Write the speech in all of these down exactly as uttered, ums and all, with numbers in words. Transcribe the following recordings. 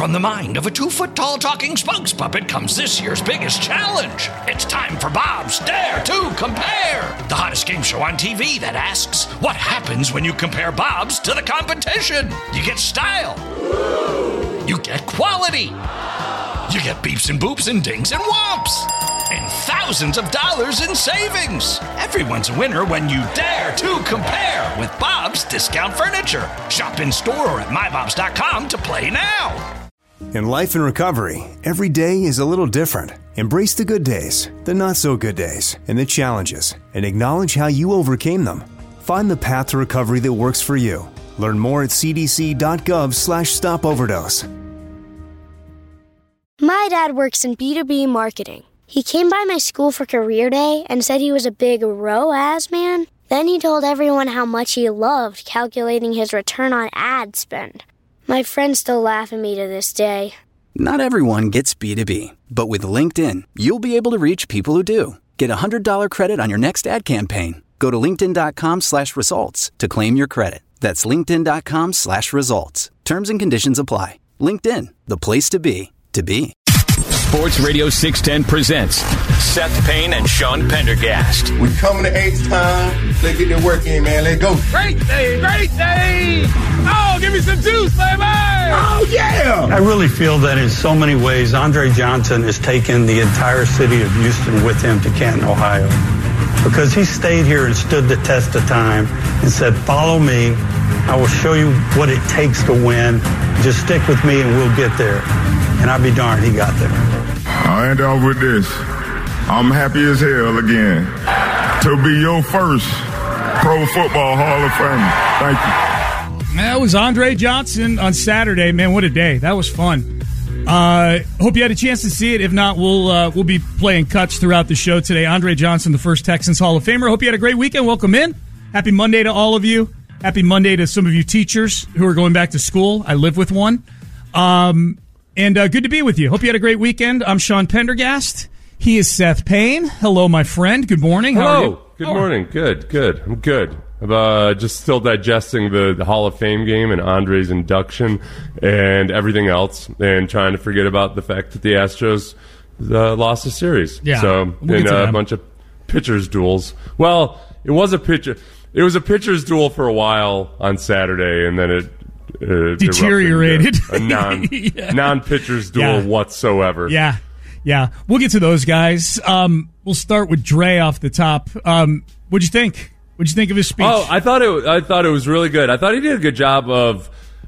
From the mind of a two-foot-tall talking spokes puppet comes this year's biggest challenge. It's time for Bob's Dare to Compare, the hottest game show on T V that asks, what happens when you compare Bobs to the competition? You get style. You get quality. You get beeps and boops and dings and whomps. And thousands of dollars in savings. Everyone's a winner when you dare to compare with Bob's Discount Furniture. Shop in store or at my bobs dot com to play now. In life and recovery, every day is a little different. Embrace the good days, the not-so-good days, and the challenges, and acknowledge how you overcame them. Find the path to recovery that works for you. Learn more at c d c dot gov slash stop overdose. My dad works in B two B marketing. He came by my school for career day and said he was a big R O A S man. Then he told everyone how much he loved calculating his return on ad spend. My friends still laugh at me to this day. Not everyone gets B two B, but with LinkedIn, you'll be able to reach people who do. Get a one hundred dollars credit on your next ad campaign. Go to linkedin.com slash results to claim your credit. That's linkedin.com slash results. Terms and conditions apply. LinkedIn, the place to be, to be. Sports Radio six ten presents Seth Payne and Sean Pendergast. We coming to H-Town. Let's get the work in, man. Let's go. Great day, great day. Oh, give me some juice, baby. Oh, yeah. I really feel that in so many ways, Andre Johnson has taken the entire city of Houston with him to Canton, Ohio. Because he stayed here and stood the test of time and said, follow me. I will show you what it takes to win. Just stick with me and we'll get there. And I'll be darned, he got there. I'll end off with this. I'm happy as hell again to be your first Pro Football Hall of Famer. Thank you. That was Andre Johnson on Saturday. Man, what a day. That was fun. Uh, hope you had a chance to see it. If not, we'll uh, we'll be playing cuts throughout the show today. Andre Johnson, the first Texans Hall of Famer. Hope you had a great weekend. Welcome in. Happy Monday to all of you. Happy Monday to some of you teachers who are going back to school. I live with one. Um, and uh, good to be with you. Hope you had a great weekend. I'm Sean Pendergast. He is Seth Payne. Hello, my friend. Good morning. Hello. How are you? Good morning. Good, good. I'm good. I'm uh, just still digesting the, the Hall of Fame game and Andre's induction and everything else, and trying to forget about the fact that the Astros uh, lost the series. Yeah, so we'll in get to uh, them. a bunch of pitchers duels. Well, it was a pitcher. It was a pitcher's duel for a while on Saturday, and then it uh, deteriorated. A non yeah. non pitcher's duel Yeah. whatsoever. Yeah, yeah. We'll get to those guys. Um, we'll start with Dre off the top. Um, what'd you think? What'd you think of his speech? Oh, I thought it. I thought it was really good. I thought he did a good job of.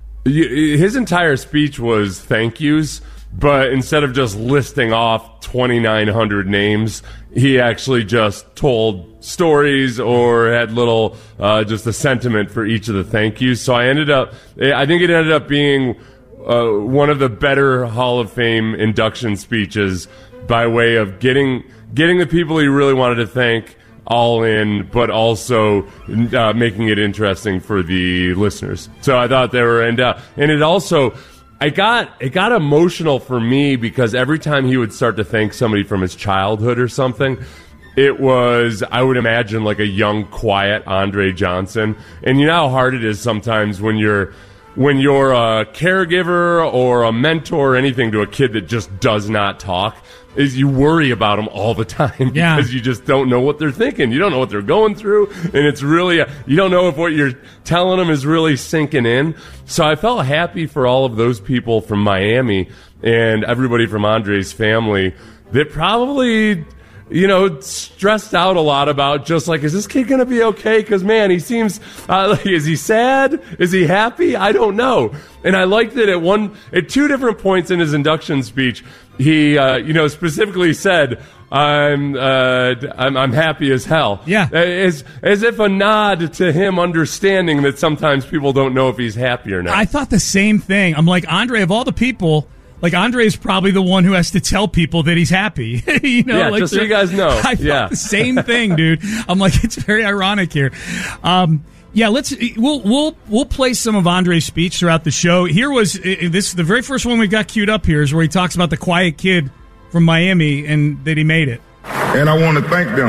His entire speech was thank yous, but instead of just listing off twenty-nine hundred names, he actually just told stories or had little, uh, just a sentiment for each of the thank yous. So I ended up. I think it ended up being uh, one of the better Hall of Fame induction speeches by way of getting getting the people he really wanted to thank all in, but also uh, making it interesting for the listeners. So I thought they were, and uh, and it also, I got it got emotional for me because every time he would start to thank somebody from his childhood or something, it was, I would imagine, like a young, quiet Andre Johnson. And you know how hard it is sometimes when you're when you're a caregiver or a mentor or anything to a kid that just does not talk, is you worry about them all the time Yeah. because you just don't know what they're thinking. You don't know what they're going through, and it's really, a, you don't know if what you're telling them is really sinking in. So I felt happy for all of those people from Miami and everybody from Andre's family that probably, you know, stressed out a lot about just like, is this kid going to be okay? Because, man, he seems, uh, like, is he sad? Is he happy? I don't know. And I liked that at one, at two different points in his induction speech, he, uh, you know, specifically said, I'm, uh, I'm, I'm happy as hell. Yeah. As, as if a nod to him understanding that sometimes people don't know if he's happy or not. I thought the same thing. I'm like, Andre, of all the people, like, Andre is probably the one who has to tell people that he's happy. you know, yeah, like just so you guys know. I thought yeah. the same thing, dude. I'm like, it's very ironic here. Um, yeah, let's we'll we'll we'll play some of Andre's speech throughout the show. Here was this the very first one we got queued up here is where he talks about the quiet kid from Miami and that he made it. And I want to thank them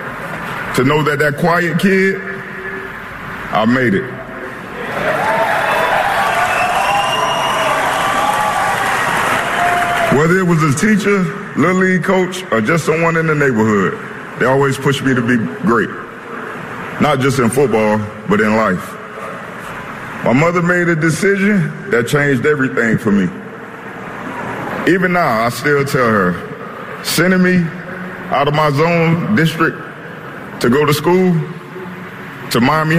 to know that that quiet kid, I made it. Whether it was a teacher, little league coach, or just someone in the neighborhood, they always pushed me to be great. Not just in football, but in life. My mother made a decision that changed everything for me. Even now, I still tell her, sending me out of my zone district to go to school, to Miami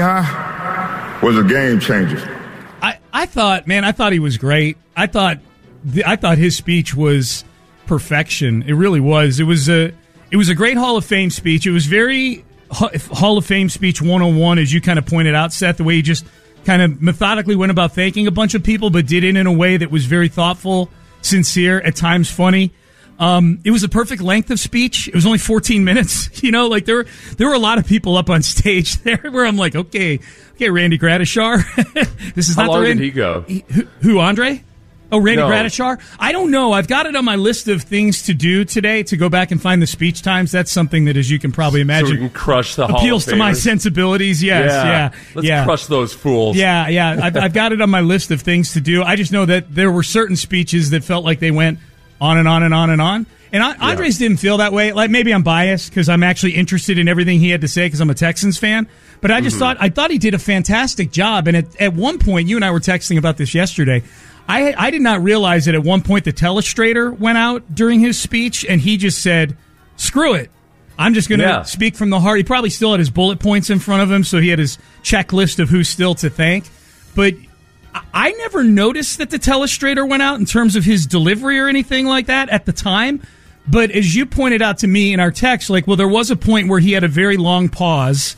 High, was a game changer. I, I thought, man, I thought he was great. I thought, I thought his speech was perfection. It really was. It was a, it was a great Hall of Fame speech. It was very Hall of Fame speech one oh one, as you kind of pointed out, Seth, the way he just kind of methodically went about thanking a bunch of people, but did it in a way that was very thoughtful, sincere, at times funny. Um, it was a perfect length of speech. It was only fourteen minutes. You know, like there were, there were a lot of people up on stage there where I'm like, okay, okay, Randy Gradishar. This is How not long the Randy. did he go? He, who, who, Andre? Oh, Randy No. Gradishar? I don't know. I've got it on my list of things to do today to go back and find the speech times. That's something that, as you can probably imagine, So we can crush the Hall of appeals to my Famers. sensibilities. Yes, yeah, yeah. Let's yeah. crush those fools. Yeah, yeah. I've, I've got it on my list of things to do. I just know that there were certain speeches that felt like they went on and on and on and on. And I, Andres didn't feel that way. Like, maybe I'm biased because I'm actually interested in everything he had to say because I'm a Texans fan. But I just Mhm. thought I thought he did a fantastic job. And at, at one point, you and I were texting about this yesterday. I I did not realize that at one point the telestrator went out during his speech, and he just said, "Screw it, I'm just going to Yeah. speak from the heart." He probably still had his bullet points in front of him, so he had his checklist of who's still to thank. But I- I never noticed that the telestrator went out in terms of his delivery or anything like that at the time. But as you pointed out to me in our text, like, well, there was a point where he had a very long pause,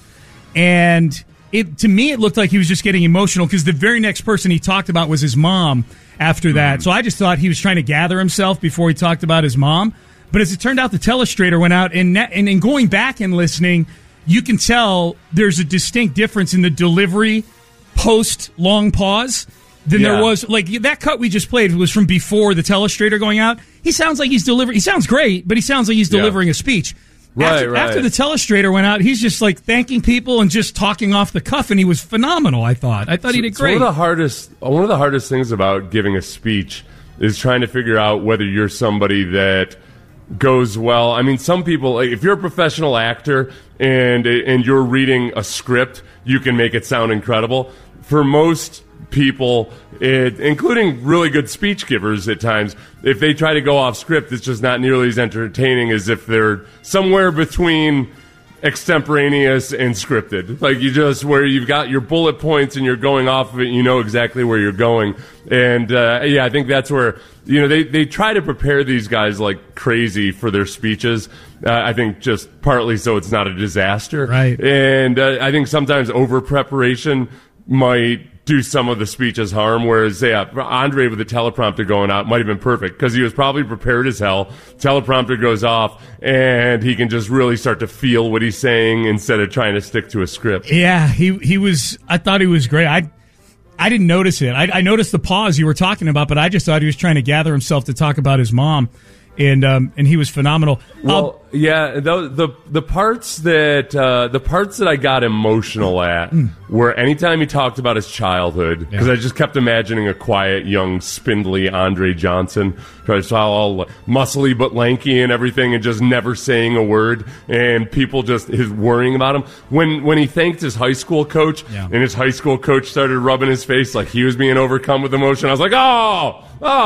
and it to me it looked like he was just getting emotional because the very next person he talked about was his mom after that. Mm. So I just thought he was trying to gather himself before he talked about his mom. But as it turned out, the telestrator went out, and and in going back and listening, you can tell there's a distinct difference in the delivery post long pause than Yeah. there was. Like, that cut we just played was from before the telestrator going out. He sounds like he's delivering. He sounds great, but he sounds like he's Yeah. delivering a speech. Right, after, right. after the telestrator went out, he's just like thanking people and just talking off the cuff, and he was phenomenal. I thought. I thought he did It's great. One of the hardest, one of the hardest things about giving a speech is trying to figure out whether you're somebody that goes well. I mean, some people, like, if you're a professional actor and and you're reading a script, you can make it sound incredible. For most people, it, including really good speech givers at times, if they try to go off script, it's just not nearly as entertaining as if they're somewhere between extemporaneous and scripted. Like, you just, where you've got your bullet points and you're going off of it, you know exactly where you're going. And uh, yeah, I think that's where, you know, they, they try to prepare these guys like crazy for their speeches. Uh, I think just partly so it's not a disaster. Right. And uh, I think sometimes over preparation might do some of the speeches harm, whereas yeah, Andre with the teleprompter going out might have been perfect because he was probably prepared as hell. Teleprompter goes off, and he can just really start to feel what he's saying instead of trying to stick to a script. Yeah, he he was. I thought he was great. I I didn't notice it. I, I noticed the pause you were talking about, but I just thought he was trying to gather himself to talk about his mom, and um and he was phenomenal. Well, yeah, the the, the parts that uh, the parts that I got emotional at were anytime he talked about his childhood, because Yeah. I just kept imagining a quiet, young, spindly Andre Johnson, who I saw all muscly but lanky and everything, and just never saying a word, and people just his worrying about him. When when he thanked his high school coach, Yeah. and his high school coach started rubbing his face like he was being overcome with emotion, I was like, oh,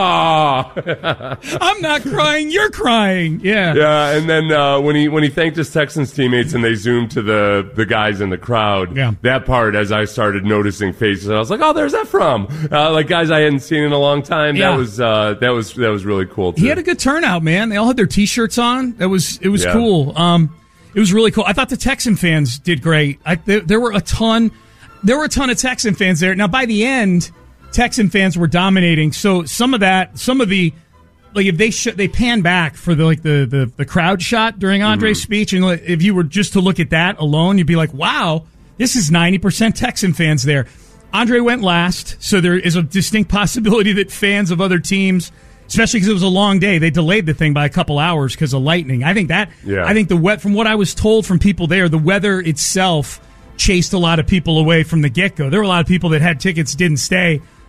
oh. I'm not crying. You're crying. Yeah. Yeah, and then uh, when he when he thanked his Texans teammates and they zoomed to the, the guys in the crowd, Yeah. that part, as I started noticing faces, I was like, "Oh, there's that from?" Uh, like guys I hadn't seen in a long time. Yeah. That was uh, that was that was really cool too. He had a good turnout, man. They all had their T-shirts on. That was it was Yeah. cool. Um, it was really cool. I thought the Texan fans did great. I, there, there were a ton, there were a ton of Texan fans there. Now by the end, Texan fans were dominating. So some of that, some of the, like if they sh- they pan back for the like the the, the crowd shot during Andre's Mhm. speech, and like, if you were just to look at that alone, you'd be like, wow, this is ninety percent Texan fans there. Andre went last, so there is a distinct possibility that fans of other teams, especially because it was a long day, they delayed the thing by a couple hours because of lightning. I think that, Yeah. I think the wet, from what I was told from people there, the weather itself chased a lot of people away from the get go. There were a lot of people that had tickets, didn't stay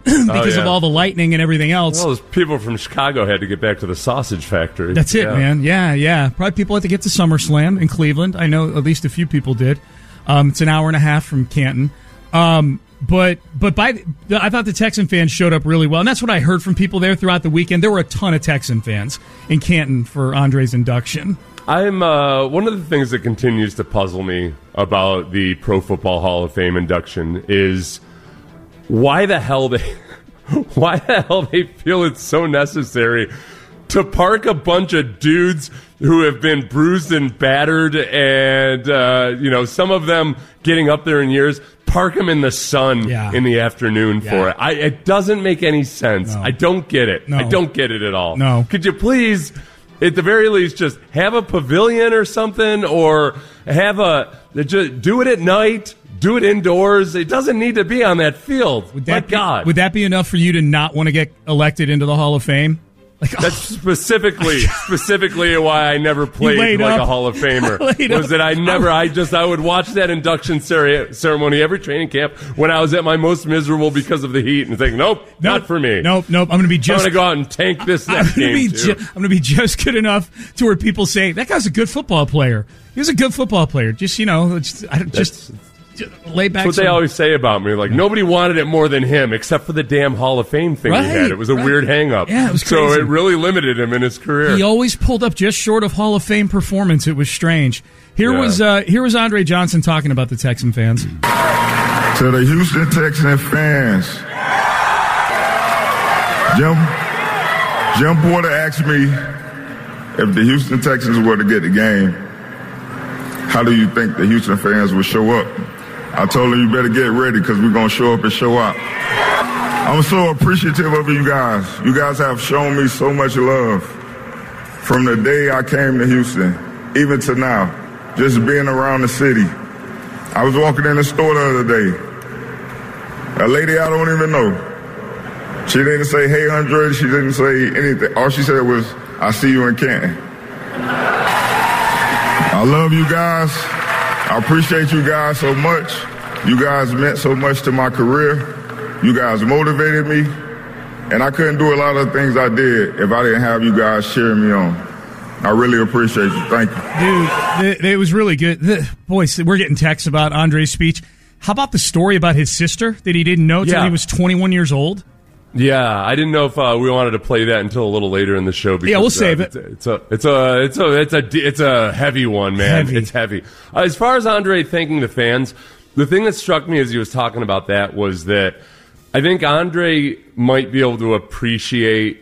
because oh, yeah. of all the lightning and everything else. Well, those people from Chicago had to get back to the sausage factory. That's it, yeah. man. Yeah, yeah. Probably people had to get to SummerSlam in Cleveland. I know at least a few people did. Um, it's an hour and a half from Canton. Um, but but by the, I thought the Texan fans showed up really well, and that's what I heard from people there throughout the weekend. There were a ton of Texan fans in Canton for Andre's induction. I'm uh, one of the things that continues to puzzle me about the Pro Football Hall of Fame induction is why the hell they why the hell they feel it's so necessary to park a bunch of dudes who have been bruised and battered, and uh, you know, some of them getting up there in years. Park them in the sun yeah. in the afternoon yeah. for it. I, it doesn't make any sense. No. I don't get it. No. I don't get it at all. No. Could you please, at the very least, just have a pavilion or something, or have a just do it at night, do it indoors. It doesn't need to be on that field. Would that My be, God, would that be enough for you to not want to get elected into the Hall of Fame? Like, That's specifically specifically why I never played like up. a Hall of Famer. Was up. that I never I just I would watch that induction cere- ceremony every training camp when I was at my most miserable because of the heat and think, nope, nope not for me. Nope, nope. I'm going to be just. I'm going to go out and tank this next I'm gonna game be too. ju- I'm going to be just good enough to where people say that guy's a good football player. He was a good football player. Just you know, just, I don't, just, just lay back. That's what some, they always say about me. Like, nobody wanted it more than him, except for the damn Hall of Fame thing right, he had. It was a right. weird hang-up. Yeah, it was so crazy. it really limited him in his career. He always pulled up just short of Hall of Fame performance. It was strange. Here yeah. was uh, here was Andre Johnson talking about the Texan fans. To the Houston Texans fans, Jim, Jim Porter asked me if the Houston Texans were to get the game, how do you think the Houston fans would show up? I told him, you better get ready because we're going to show up and show out. I'm so appreciative of you guys. You guys have shown me so much love from the day I came to Houston, even to now, just being around the city. I was walking in the store the other day. A lady I don't even know. She didn't say, hey, Andre. She didn't say anything. All she said was, I see you in Canton. I love you guys. I appreciate you guys so much. You guys meant so much to my career. You guys motivated me. And I couldn't do a lot of the things I did if I didn't have you guys cheering me on. I really appreciate you. Thank you. Dude, it, it was really good. The, boys, we're getting texts about Andre's speech. How about the story about his sister that he didn't know until yeah. he was twenty-one years old? Yeah, I didn't know if uh, we wanted to play that until a little later in the show. Because, yeah, we'll save uh, it. It's a, it's a, it's a, it's a, it's a heavy one, man. Heavy. It's heavy. Uh, as far as Andre thanking the fans, the thing that struck me as he was talking about that was that I think Andre might be able to appreciate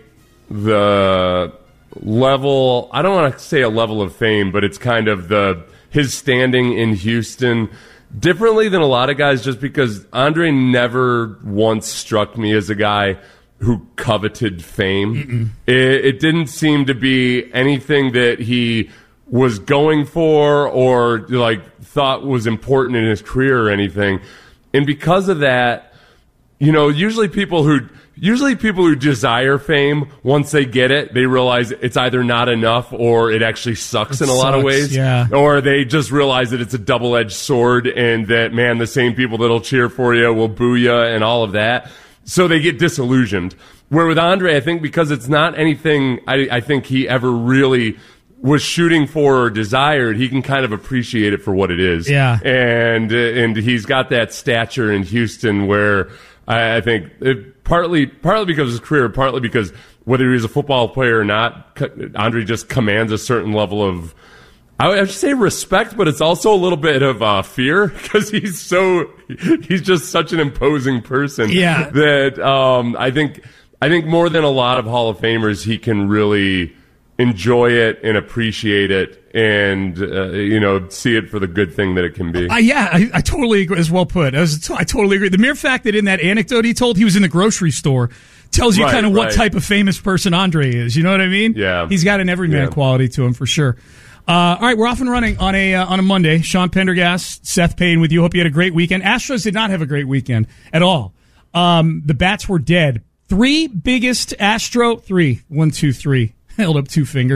the level. I don't want to say a level of fame, but it's kind of the his standing in Houston differently than a lot of guys, just because Andre never once struck me as a guy who coveted fame. It, it didn't seem to be anything that he was going for or like thought was important in his career or anything. And because of that, you know, usually people who usually people who desire fame, once they get it, they realize it's either not enough or it actually sucks it in a lot sucks, of ways. Yeah. Or they just realize that it's a double-edged sword and that, man, the same people that'll cheer for you will boo you and all of that. So they get disillusioned. Where with Andre, I think because it's not anything I, I think he ever really was shooting for or desired, he can kind of appreciate it for what it is. Yeah. And, and he's got that stature in Houston where I, I think it, partly partly because of his career, partly because whether he's a football player or not, Andre just commands a certain level of, I would say respect, but it's also a little bit of uh, fear because he's so he's just such an imposing person. Yeah. That um, I think I think more than a lot of Hall of Famers, he can really enjoy it and appreciate it and, uh, you know, see it for the good thing that it can be. Uh, yeah, I, I totally agree. As well put. I, was, I totally agree. The mere fact that in that anecdote he told he was in the grocery store tells you Right, kind of what right. type of famous person Andre is. You know what I mean? Yeah. He's got an everyman Yeah. quality to him for sure. Uh, all right, we're off and running on a uh, on a Monday. Sean Pendergast, Seth Payne with you. Hope you had a great weekend. Astros did not have a great weekend at all. Um, the bats were dead. Three biggest Astro, three, one, two, three. Held up two fingers.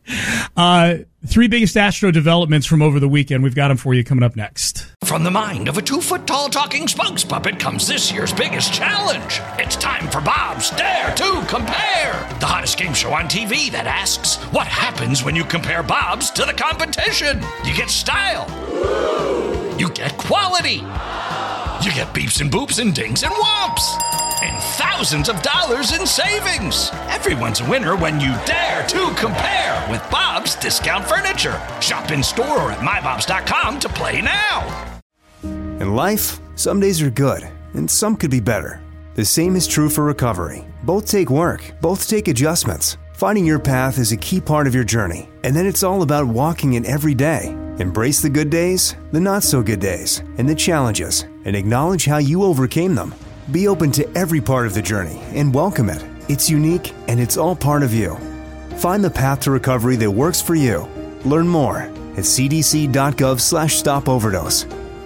Uh, three biggest Astro developments from over the weekend. We've got them for you coming up next. From the mind of a two-foot-tall talking spokes puppet comes this year's biggest challenge. It's time for Bob's Dare to Compare, the hottest game show on T V that asks, what happens when you compare Bobs to the competition? You get style. You get quality. You get beeps and boops and dings and whomps. And thousands of dollars in savings. Everyone's a winner when you dare to compare with Bob's Discount Furniture. Shop in store or at my bobs dot com to play now. In life, some days are good, and some could be better. The same is true for recovery. Both take work, both take adjustments. Finding your path is a key part of your journey, and then it's all about walking it every day. Embrace the good days, the not-so-good days, and the challenges, and acknowledge how you overcame them. Be open to every part of the journey and welcome it. It's unique, and it's all part of you. Find the path to recovery that works for you. Learn more at c d c dot gov slash stop overdose.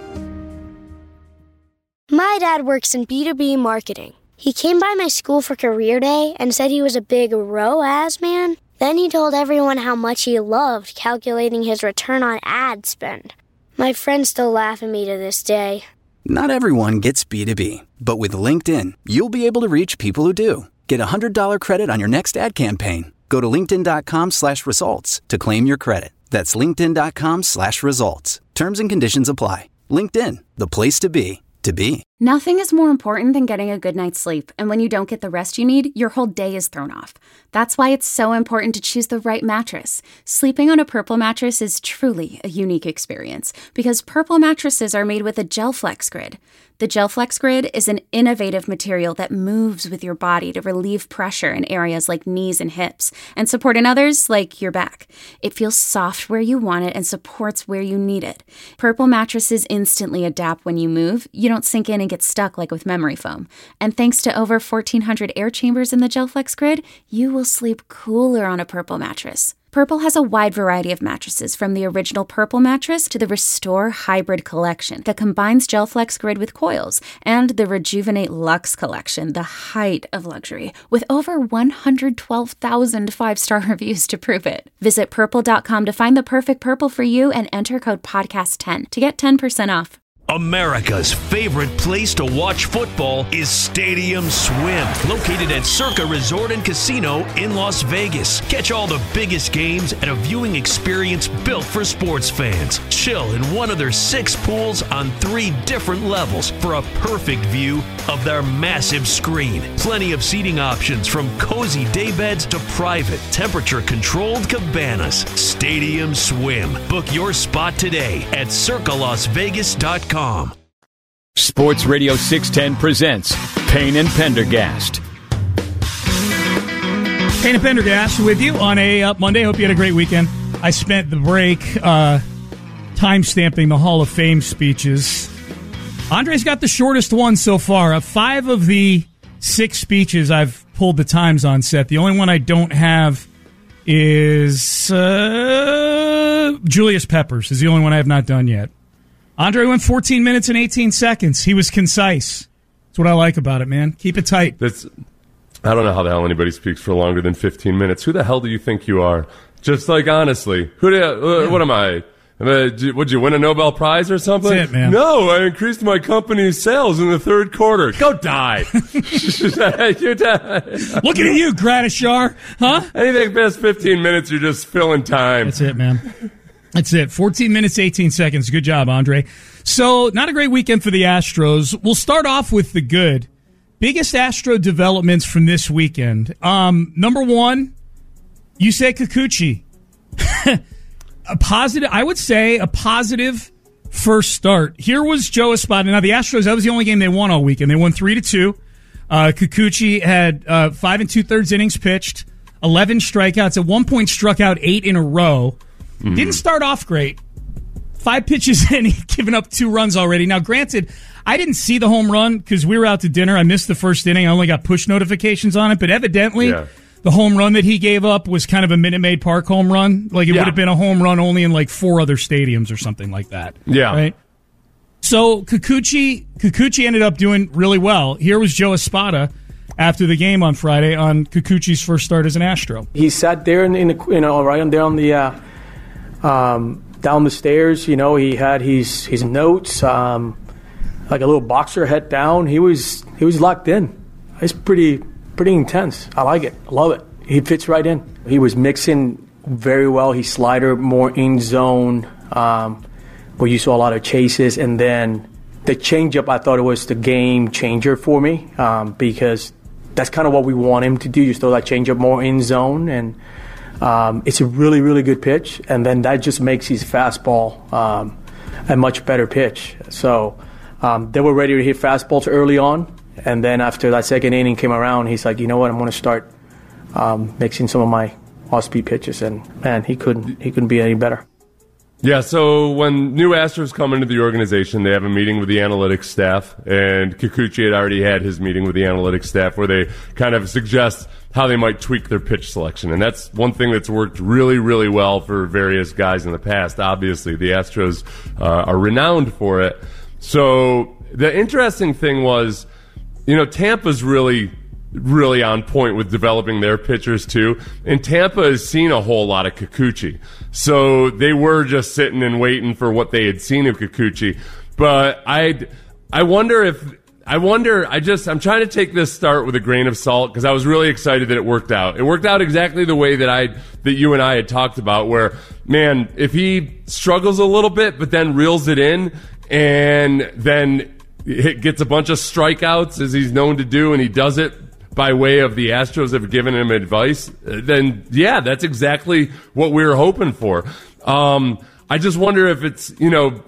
My dad works in B two B marketing. He came by my school for career day and said he was a big R O A S man. Then he told everyone how much he loved calculating his return on ad spend. My friends still laugh at me to this day. Not everyone gets B two B, but with LinkedIn, you'll be able to reach people who do. Get a one hundred dollars credit on your next ad campaign. Go to linkedin dot com slash results to claim your credit. That's linkedin dot com slash results. Terms and conditions apply. LinkedIn, the place to be, to be. Nothing is more important than getting a good night's sleep, and when you don't get the rest you need, your whole day is thrown off. That's why it's so important to choose the right mattress. Sleeping on a Purple mattress is truly a unique experience, because Purple mattresses are made with a GelFlex Grid. The GelFlex Grid is an innovative material that moves with your body to relieve pressure in areas like knees and hips, and support in others like your back. It feels soft where you want it and supports where you need it. Purple mattresses instantly adapt when you move. You don't sink in and get stuck like with memory foam. And thanks to over fourteen hundred air chambers in the GelFlex Grid, you will sleep cooler on a Purple mattress. Purple has a wide variety of mattresses, from the original Purple mattress to the Restore Hybrid collection that combines GelFlex Grid with coils, and the Rejuvenate Luxe collection, the height of luxury, with over one hundred twelve thousand five-star reviews to prove it. Visit purple dot com to find the perfect Purple for you and enter code podcast ten to get ten percent off. America's favorite place to watch football is Stadium Swim, located at Circa Resort and Casino in Las Vegas. Catch all the biggest games at a viewing experience built for sports fans. Chill in one of their six pools on three different levels for a perfect view of their massive screen. Plenty of seating options, from cozy daybeds to private, temperature-controlled cabanas. Stadium Swim. Book your spot today at circa las vegas dot com. Sports Radio six ten presents Payne and Pendergast. Payne and Pendergast with you on a uh, Monday. Hope you had a great weekend. I spent the break uh, time-stamping the Hall of Fame speeches. Andre's got the shortest one so far. Uh, five of the six speeches I've pulled the times on, Seth. The only one I don't have is uh, Julius Peppers is the only one I have not done yet. Andre went fourteen minutes and eighteen seconds. He was concise. That's what I like about it, man. Keep it tight. That's, I don't know how the hell anybody speaks for longer than fifteen minutes. Who the hell do you think you are? Just like, honestly, who? Do, uh, what am I? Uh, would you win a Nobel Prize or something? That's it, man. No, I increased my company's sales in the third quarter. Go die. You die. Looking at you, Gratishar. Huh? Anything past fifteen minutes, you're just filling time. That's it, man. That's it. fourteen minutes, eighteen seconds. Good job, Andre. So, not a great weekend for the Astros. We'll start off with the good. Biggest Astro developments from this weekend. Um, number one, Yusei Kikuchi. A positive, I would say, a positive first start. Here was Joe Espada. Now, the Astros, that was the only game they won all weekend. They won three to two. Uh, Kikuchi had uh, five and two-thirds innings pitched, eleven strikeouts. At one point, struck out eight in a row. Mm-hmm. Didn't start off great. Five pitches in, he'd given up two runs already. Now, granted, I didn't see the home run because we were out to dinner. I missed the first inning. I only got push notifications on it. But evidently, yeah. the home run that he gave up was kind of a Minute Maid Park home run. Like, it yeah. would have been a home run only in, like, four other stadiums or something like that. Yeah. Right? So, Kikuchi, Kikuchi ended up doing really well. Here was Joe Espada after the game on Friday on Kikuchi's first start as an Astro. He sat there in, in the, you know, right on there on the uh, um, down the stairs. You know, he had his his notes, um, like a little boxer, head down. He was he was locked in. It's pretty pretty intense. I like it. I love it. He fits right in. He was mixing very well. He slider more in zone, um, where you saw a lot of chases, and then the changeup. I thought it was the game changer for me um, because that's kind of what we want him to do. Just throw that changeup more in zone, and um, it's a really really good pitch. And then that just makes his fastball um, a much better pitch. So um, they were ready to hit fastballs early on, and then after that second inning came around, he's like, you know what, I'm going to start um, mixing some of my off-speed pitches, and man, he couldn't he couldn't be any better. Yeah, so when new Astros come into the organization, they have a meeting with the analytics staff, and Kikuchi had already had his meeting with the analytics staff where they kind of suggest how they might tweak their pitch selection. And that's one thing that's worked really, really well for various guys in the past. Obviously, the Astros uh, are renowned for it. So the interesting thing was, you know, Tampa's really... really on point with developing their pitchers too. And Tampa has seen a whole lot of Kikuchi. So they were just sitting and waiting for what they had seen of Kikuchi. But I I wonder if I wonder I just I'm trying to take this start with a grain of salt because I was really excited that it worked out. It worked out exactly the way that I that you and I had talked about, where man, if he struggles a little bit but then reels it in and then it gets a bunch of strikeouts as he's known to do, and he does it by way of the Astros have given him advice, then yeah, that's exactly what we were hoping for. Um, I just wonder if it's, you know,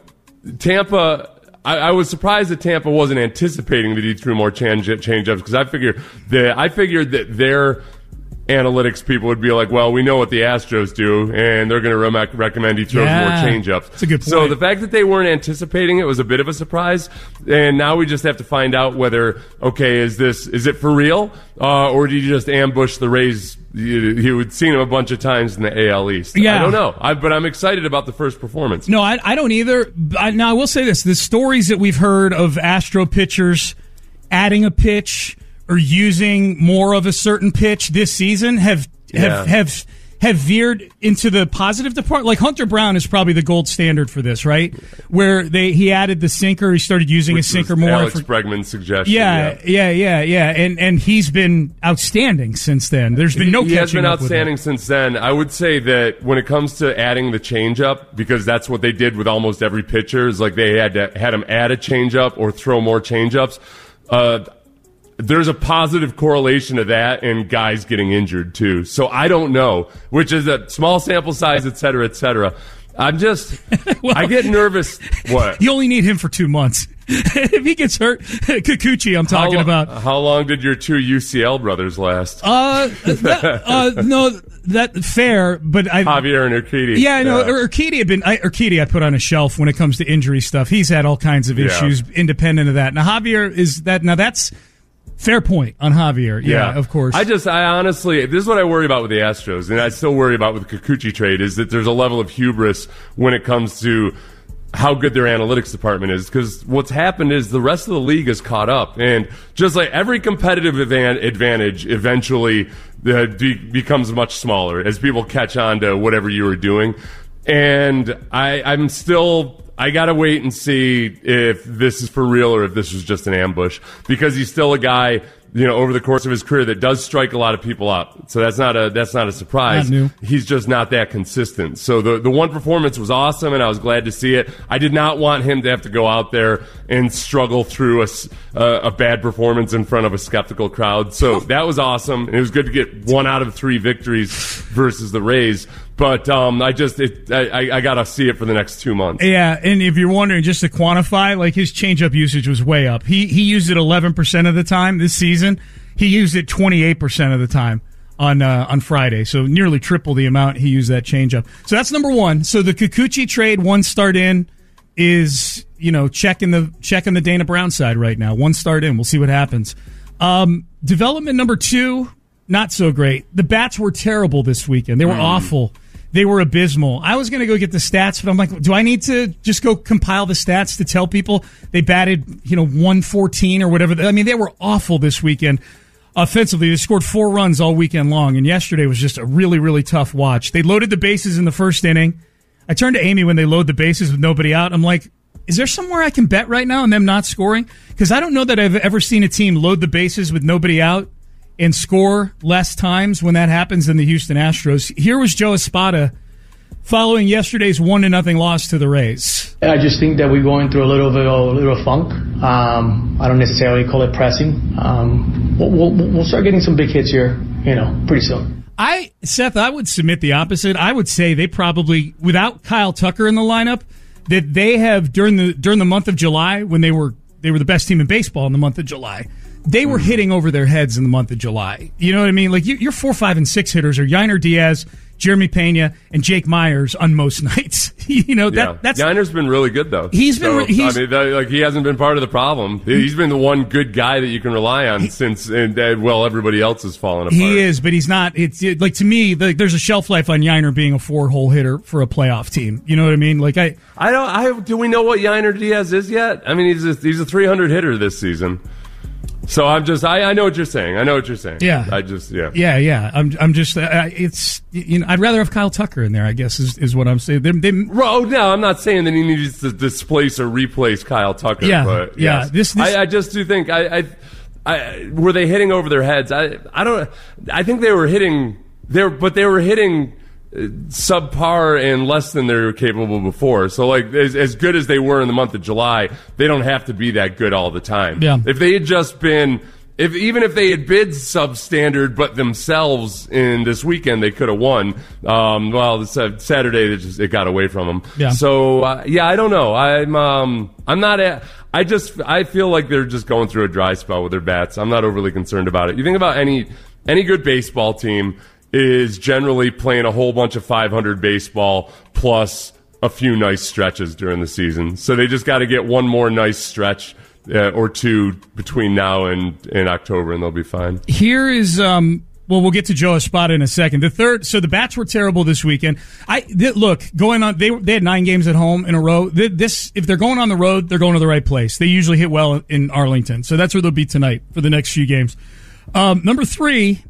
Tampa, I, I was surprised that Tampa wasn't anticipating that he threw more change, change-ups because I figured that, I figured that their analytics people would be like, well, we know what the Astros do, and they're going to re- recommend he throws yeah, more change-ups. That's a good point. So the fact that they weren't anticipating it was a bit of a surprise, and now we just have to find out whether, okay, is this is it for real, uh, or did you just ambush the Rays? You, you had seen him a bunch of times in the A L East. Yeah. I don't know, I, but I'm excited about the first performance. No, I, I don't either. I, now, I will say this. The stories that we've heard of Astro pitchers adding a pitch or using more of a certain pitch this season have have Yeah. have have veered into the positive department. Like Hunter Brown is probably the gold standard for this, right? Where they he added the sinker, he started using Which a sinker was more. Alex for, Bregman's suggestion. yeah, yeah, yeah, yeah, yeah, and and he's been outstanding since then. There's been no he catching has been up with outstanding him. since then. I would say that when it comes to adding the changeup, because that's what they did with almost every pitcher, is like they had to had him add a changeup or throw more changeups. Uh, There's a positive correlation to that and guys getting injured too. So I don't know, which is a small sample size, et cetera, et cetera. I'm just, well, I get nervous. What? You only need him for two months. If he gets hurt, Kikuchi, I'm talking how lo- about. How long did your two U C L brothers last? Uh, that, uh no, that fair, but I Javier and Urquidy. Yeah, no, yeah. Urquidy had been I, Urquidy I put on a shelf when it comes to injury stuff. He's had all kinds of issues Yeah. independent of that. Now Javier is that. Now that's. Fair point on Javier. Yeah, Yeah, of course. I just, I honestly, this is what I worry about with the Astros, and I still worry about with the Kikuchi trade, is that there's a level of hubris when it comes to how good their analytics department is. Because what's happened is the rest of the league has caught up, and just like every competitive advan- advantage eventually uh, be- becomes much smaller as people catch on to whatever you were doing. And I, I'm still. I gotta wait and see if this is for real or if this was just an ambush, because he's still a guy, you know, over the course of his career that does strike a lot of people out. So that's not a that's not a surprise. Not new. He's just not that consistent. So the the one performance was awesome, and I was glad to see it. I did not want him to have to go out there and struggle through a uh, a bad performance in front of a skeptical crowd. So that was awesome, and it was good to get one out of three victories versus the Rays. But um, I just it, I, I got to see it for the next two months. Yeah, and if you're wondering, just to quantify, like his changeup usage was way up. He he used it eleven percent of the time this season. He used it twenty-eight percent of the time on uh, on Friday, so nearly triple the amount he used that changeup. So that's number one. So the Kikuchi trade, one start in, is you know checking the checking the Dana Brown side right now. One start in, we'll see what happens. Um, development number two, not so great. The bats were terrible this weekend. They were mm. awful. They were abysmal. I was going to go get the stats, but I'm like, do I need to just go compile the stats to tell people they batted, you know, one fourteen or whatever? I mean, they were awful this weekend. offensively. They scored four runs all weekend long, and yesterday was just a really, really tough watch. They loaded the bases in the first inning. I turned to Amy when they load the bases with nobody out. I'm like, is there somewhere I can bet right now on them not scoring? Because I don't know that I've ever seen a team load the bases with nobody out and score less times when that happens than the Houston Astros. Here was Joe Espada following yesterday's one to nothing loss to the Rays. I just think that we're going through a little bit of a little funk. Um, I don't necessarily call it pressing. Um, we'll, we'll, we'll start getting some big hits here, you know, pretty soon. I, Seth, I would submit the opposite. I would say they probably, without Kyle Tucker in the lineup, that they have during the during the month of July, when they were they were the best team in baseball in the month of July, they were hitting over their heads in the month of July. You know what I mean? Like you, your four, five, and six hitters are Yainer Diaz, Jeremy Pena, and Jake Myers on most nights. you know that yeah. that's Yainer's been really good though. He's been. So, He's, I mean, that, like he hasn't been part of the problem. He's been the one good guy that you can rely on he, since, and uh, well, everybody else has fallen apart. He is, but he's not. It's it, like to me, the, there's a shelf life on Yainer being a four-hole hitter for a playoff team. You know what I mean? Like I, I don't. I do we know what Yainer Diaz is yet? I mean, he's a, he's a three hundred hitter this season. So I'm just, I, I know what you're saying. I know what you're saying. Yeah. I just, yeah. Yeah, yeah. I'm, I'm just, uh, it's, you know, I'd rather have Kyle Tucker in there, I guess, is, is what I'm saying. They, they, oh, no, I'm not saying that he needs to displace or replace Kyle Tucker. Yeah, but yeah. Yes. This, this, I, I just do think, I, I, I, were they hitting over their heads? I, I don't, I think they were hitting, they were, but they were hitting subpar and less than they were capable before. So, like, as, as good as they were in the month of July, they don't have to be that good all the time. Yeah. If they had just been, if even if they had bid substandard but themselves in this weekend, they could have won. Um, well, this, uh, Saturday it just it got away from them. Yeah. So uh, yeah, I don't know. I'm um, I'm not. A, I just I feel like they're just going through a dry spell with their bats. I'm not overly concerned about it. You think about any any good baseball team is generally playing a whole bunch of five hundred baseball plus a few nice stretches during the season. So they just got to get one more nice stretch uh, or two between now and in October, and they'll be fine. Here is, um, well, we'll get to Joe Espada in a second. The third, so the bats were terrible this weekend. I th- look going on. They they had nine games at home in a row. Th- this if they're going on the road, they're going to the right place. They usually hit well in Arlington, so that's where they'll be tonight for the next few games. Um, number three.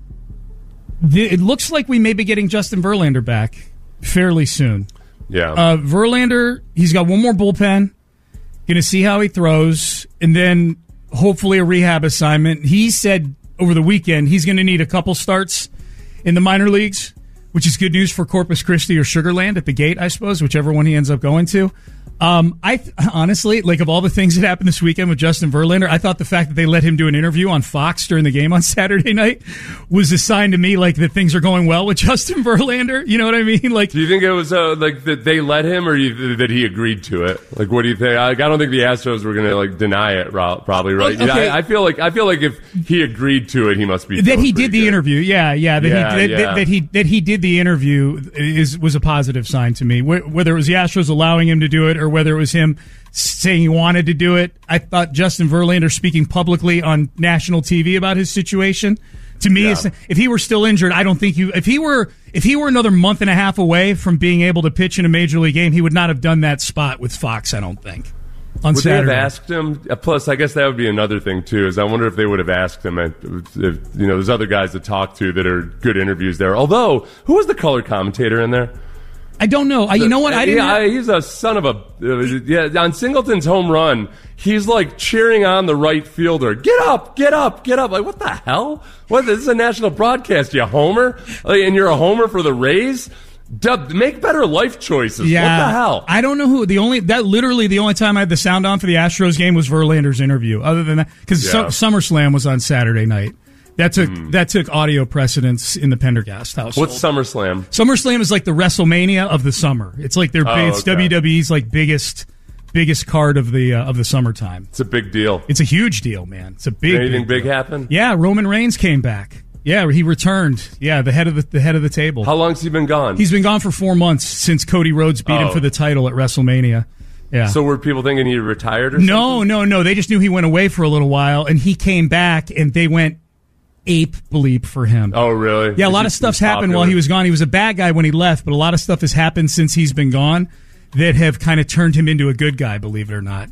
It looks like we may be getting Justin Verlander back fairly soon. Yeah. Uh, Verlander, he's got one more bullpen. Going to see how he throws, and then hopefully a rehab assignment. He said over the weekend he's going to need a couple starts in the minor leagues, which is good news for Corpus Christi or Sugar Land at the gate, I suppose, whichever one he ends up going to. Um, I th- honestly, like of all the things that happened this weekend with Justin Verlander, I thought the fact that they let him do an interview on Fox during the game on Saturday night was a sign to me like that things are going well with Justin Verlander. You know what I mean? Like, do you think it was uh, like that they let him, or you, that he agreed to it? Like, what do you think? I, I don't think the Astros were going to like deny it. Probably right. Okay. I, I feel like I feel like if he agreed to it, he must be that he did the good. interview. Yeah, yeah. That, yeah, he, that, yeah. That, that he that he did the interview is was a positive sign to me. Whether it was the Astros allowing him to do it, or whether it was him saying he wanted to do it. I thought Justin Verlander speaking publicly on national T V about his situation, to me, Yeah. if he were still injured, I don't think you. If he were, if he were another month and a half away from being able to pitch in a major league game, he would not have done that spot with Fox. I don't think. On would Saturday. they have asked him? Uh, plus, I guess that would be another thing too. Is I wonder if they would have asked him. If, if you know, there's other guys to talk to that are good interviews there. Although, who was the color commentator in there? I don't know. I, you know what? I didn't. Yeah, he's a son of a. Uh, yeah, on Singleton's home run, he's like cheering on the right fielder. Get up! Get up! Get up! Like, what the hell? What? This is a national broadcast. You homer, like, and you're a homer for the Rays. Dub, make better life choices. Yeah, what the hell? I don't know who. The only that literally the only time I had the sound on for the Astros game was Verlander's interview. Other than that, because Yeah. Su- SummerSlam was on Saturday night. That took Mm. that took audio precedence in the Pendergast household. What's SummerSlam? SummerSlam is like the WrestleMania of the summer. It's like their Oh, it's okay. W W E's like biggest biggest card of the uh, of the summertime. It's a big deal. It's a huge deal, man. It's a big. Anything big deal. happen? Yeah, Roman Reigns came back. Yeah, he returned. Yeah, the head of the, the head of the table. How long's he been gone? He's been gone for four months since Cody Rhodes beat him Oh. for the title at WrestleMania. Yeah. So were people thinking he retired or something? No, no, no. They just knew he went away for a little while, and he came back, and they went ape bleep for him. Oh, really? Yeah, a Is lot he- of stuff's he's happened popular? while he was gone. He was a bad guy when he left, but a lot of stuff has happened since he's been gone that have kind of turned him into a good guy, believe it or not.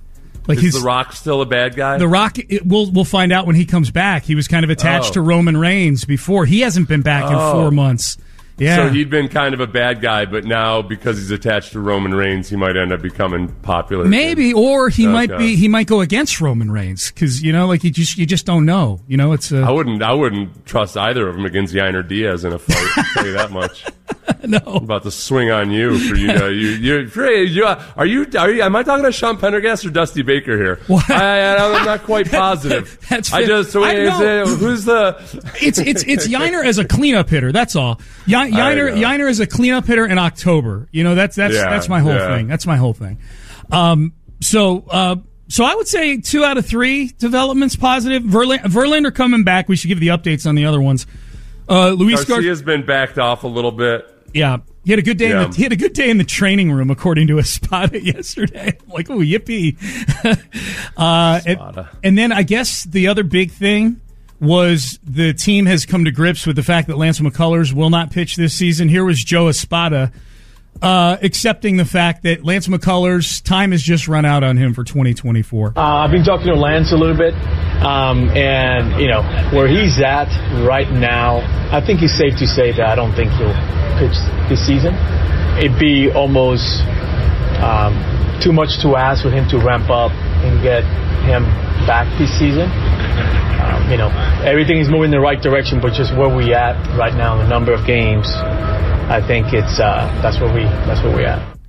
Like Is he's The Rock still a bad guy? The Rock, it, we'll we'll find out when he comes back. He was kind of attached Oh. to Roman Reigns before. He hasn't been back in Oh. four months. Yeah. So he'd been kind of a bad guy, but now because he's attached to Roman Reigns, he might end up becoming popular. Maybe, again. or he Okay. might be. He might go against Roman Reigns because you know, like you just you just don't know. You know, it's. A, I wouldn't. I wouldn't trust either of them against Yiner Diaz in a fight. I'll tell you that much. No, I'm about to swing on you for you. To, you, you, for, you, are you? Are you? Am I talking to Sean Pendergast or Dusty Baker here? What? I, I'm not quite positive. That's I just. So I is know. it, who's the? It's it's it's Yiner as a cleanup hitter. That's all. Y- Yiner know. Yiner as a cleanup hitter in October. You know, that's that's Yeah, that's my whole yeah. thing. That's my whole thing. Um. So uh. So I would say two out of three developments positive. Verlander, Verlander coming back. We should give the updates on the other ones. Uh, Luis Gar- Garcia's been backed off a little bit. Yeah, he had a good day. Yeah. In the, he had a good day in the training room, according to Espada yesterday. I'm like, oh, yippee! uh, and, and then I guess the other big thing was the team has come to grips with the fact that Lance McCullers will not pitch this season. Here was Joe Espada uh, accepting the fact that Lance McCullers' time has just run out on him for twenty twenty-four. Uh, I've been talking to Lance a little bit, um, and you know where he's at right now. I think it's safe to say that I don't think he'll pitch this season. It'd be almost um, too much to ask for him to ramp up and get him back this season. Um, you know, everything is moving in the right direction, but just where we at right now, the number of games, I think it's uh, that's where we that's where we're at.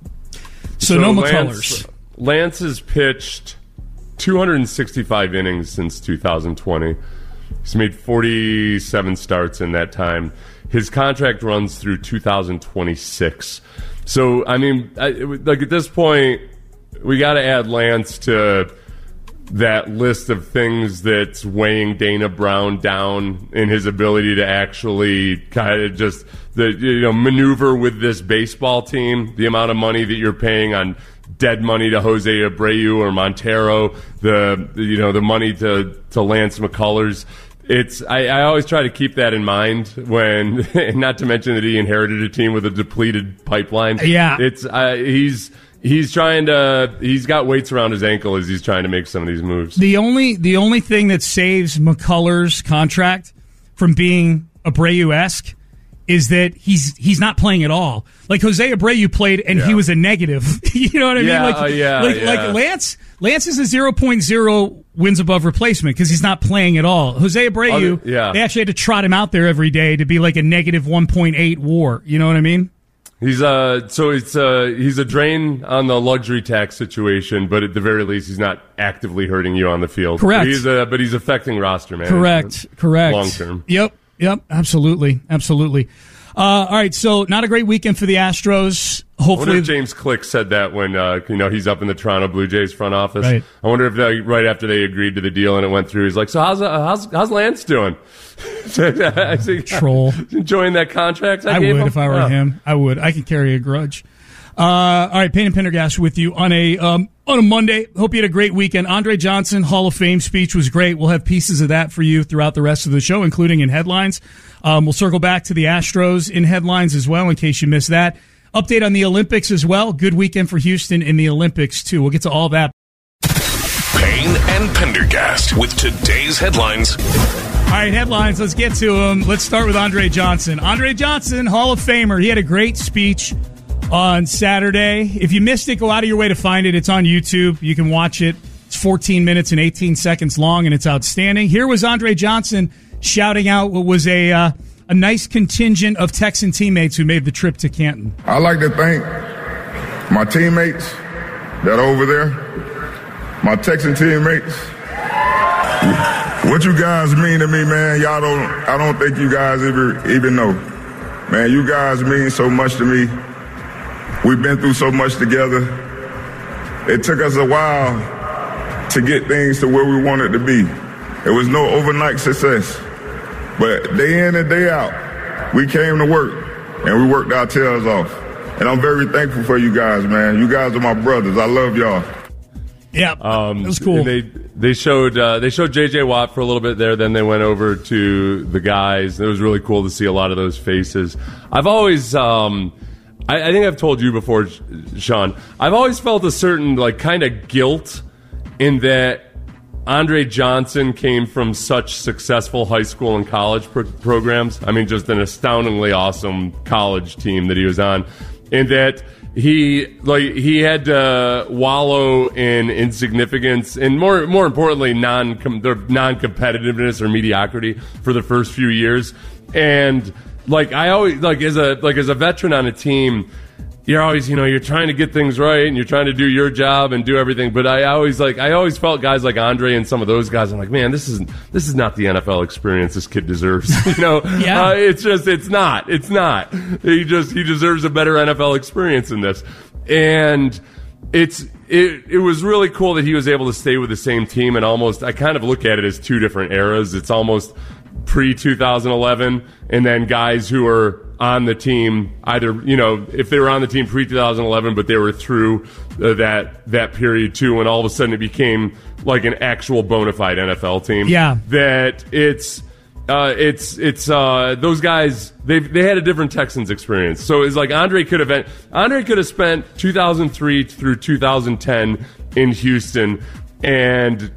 So, no McCullers. Lance, Lance has pitched two hundred sixty-five innings since two thousand twenty. He's made forty-seven starts in that time. His contract runs through two thousand twenty-six. So, I mean, I, like at this point, we got to add Lance to that list of things that's weighing Dana Brown down in his ability to actually kind of just the you know maneuver with this baseball team. The amount of money that you're paying on dead money to Jose Abreu or Montero, the you know the money to to Lance McCullers. It's I, I always try to keep that in mind when, not to mention that he inherited a team with a depleted pipeline. Yeah, it's uh, he's. He's trying to. He's got weights around his ankle as he's trying to make some of these moves. The only the only thing that saves McCullers' contract from being Abreu-esque is that he's he's not playing at all. Like Jose Abreu played and Yeah. he was a negative. You know what I Yeah, mean? Like, uh, yeah, like, yeah. like Lance Lance is a zero point zero wins above replacement because he's not playing at all. Jose Abreu, Other- yeah. they actually had to trot him out there every day to be like a negative one point eight WAR. You know what I mean? He's uh so it's uh he's a drain on the luxury tax situation, but at the very least he's not actively hurting you on the field. Correct. But he's uh, but he's affecting roster management. Correct. Correct. Long term. Yep. Yep. Absolutely. Absolutely. Uh, all right. So not a great weekend for the Astros. I wonder Hopefully, if James Click said that when uh, you know he's up in the Toronto Blue Jays front office. Right. I wonder if they, right after they agreed to the deal and it went through, he's like, "So how's uh, how's how's Lance doing?" I think, Troll. enjoying that contract. I, I gave would him? if I were Yeah. him. I would. I could carry a grudge. Uh, all right, Payne and Pendergast with you on a um, on a Monday. Hope you had a great weekend. Andre Johnson Hall of Fame speech was great. We'll have pieces of that for you throughout the rest of the show, including in headlines. Um, we'll circle back to the Astros in headlines as well, in case you missed that. Update on the Olympics as well. Good weekend for Houston in the Olympics too. We'll get to all that. Payne and Pendergast with today's headlines. All right, headlines. Let's get to them. Let's start with Andre Johnson. Andre Johnson, Hall of Famer. He had a great speech on Saturday. If you missed it, go out of your way to find it. It's on YouTube. You can watch it. It's fourteen minutes and eighteen seconds long, and it's outstanding. Here was Andre Johnson shouting out what was a uh, a nice contingent of Texan teammates who made the trip to Canton. I'd like to thank my teammates that are over there, my Texan teammates. What you guys mean to me, man, y'all don't, I don't think you guys ever even know. Man, you guys mean so much to me. We've been through so much together. It took us a while to get things to where we wanted to be. It was no overnight success. But day in and day out, we came to work, and we worked our tails off. And I'm very thankful for you guys, man. You guys are my brothers. I love y'all. Yeah, um, that was cool. They they showed uh, they showed J J Watt for a little bit there. Then they went over to the guys. It was really cool to see a lot of those faces. I've always, um, I, I think I've told you before, Sean. I've always felt a certain like kind of guilt in that Andre Johnson came from such successful high school and college pro- programs. I mean, just an astoundingly awesome college team that he was on, and that he like he had to wallow in insignificance and more more importantly non non competitiveness or mediocrity for the first few years. And like I always like as a like as a veteran on a team, you're always, you know, you're trying to get things right and you're trying to do your job and do everything. But I always like, I always felt guys like Andre and some of those guys, I'm like, man, this isn't, this is not the N F L experience this kid deserves. You know, yeah. uh, it's just, it's not, it's not. He just, he deserves a better N F L experience than this. And it's, it, it was really cool that he was able to stay with the same team and almost, I kind of look at it as two different eras. It's almost pre twenty eleven and then guys who are on the team, either, you know, if they were on the team pre twenty eleven, but they were through uh, that that period too, and all of a sudden it became like an actual bona fide N F L team. Yeah. That it's uh, it's it's uh, those guys, they they had a different Texans experience. So it's like Andre could have Andre could have spent two thousand three through two thousand ten in Houston and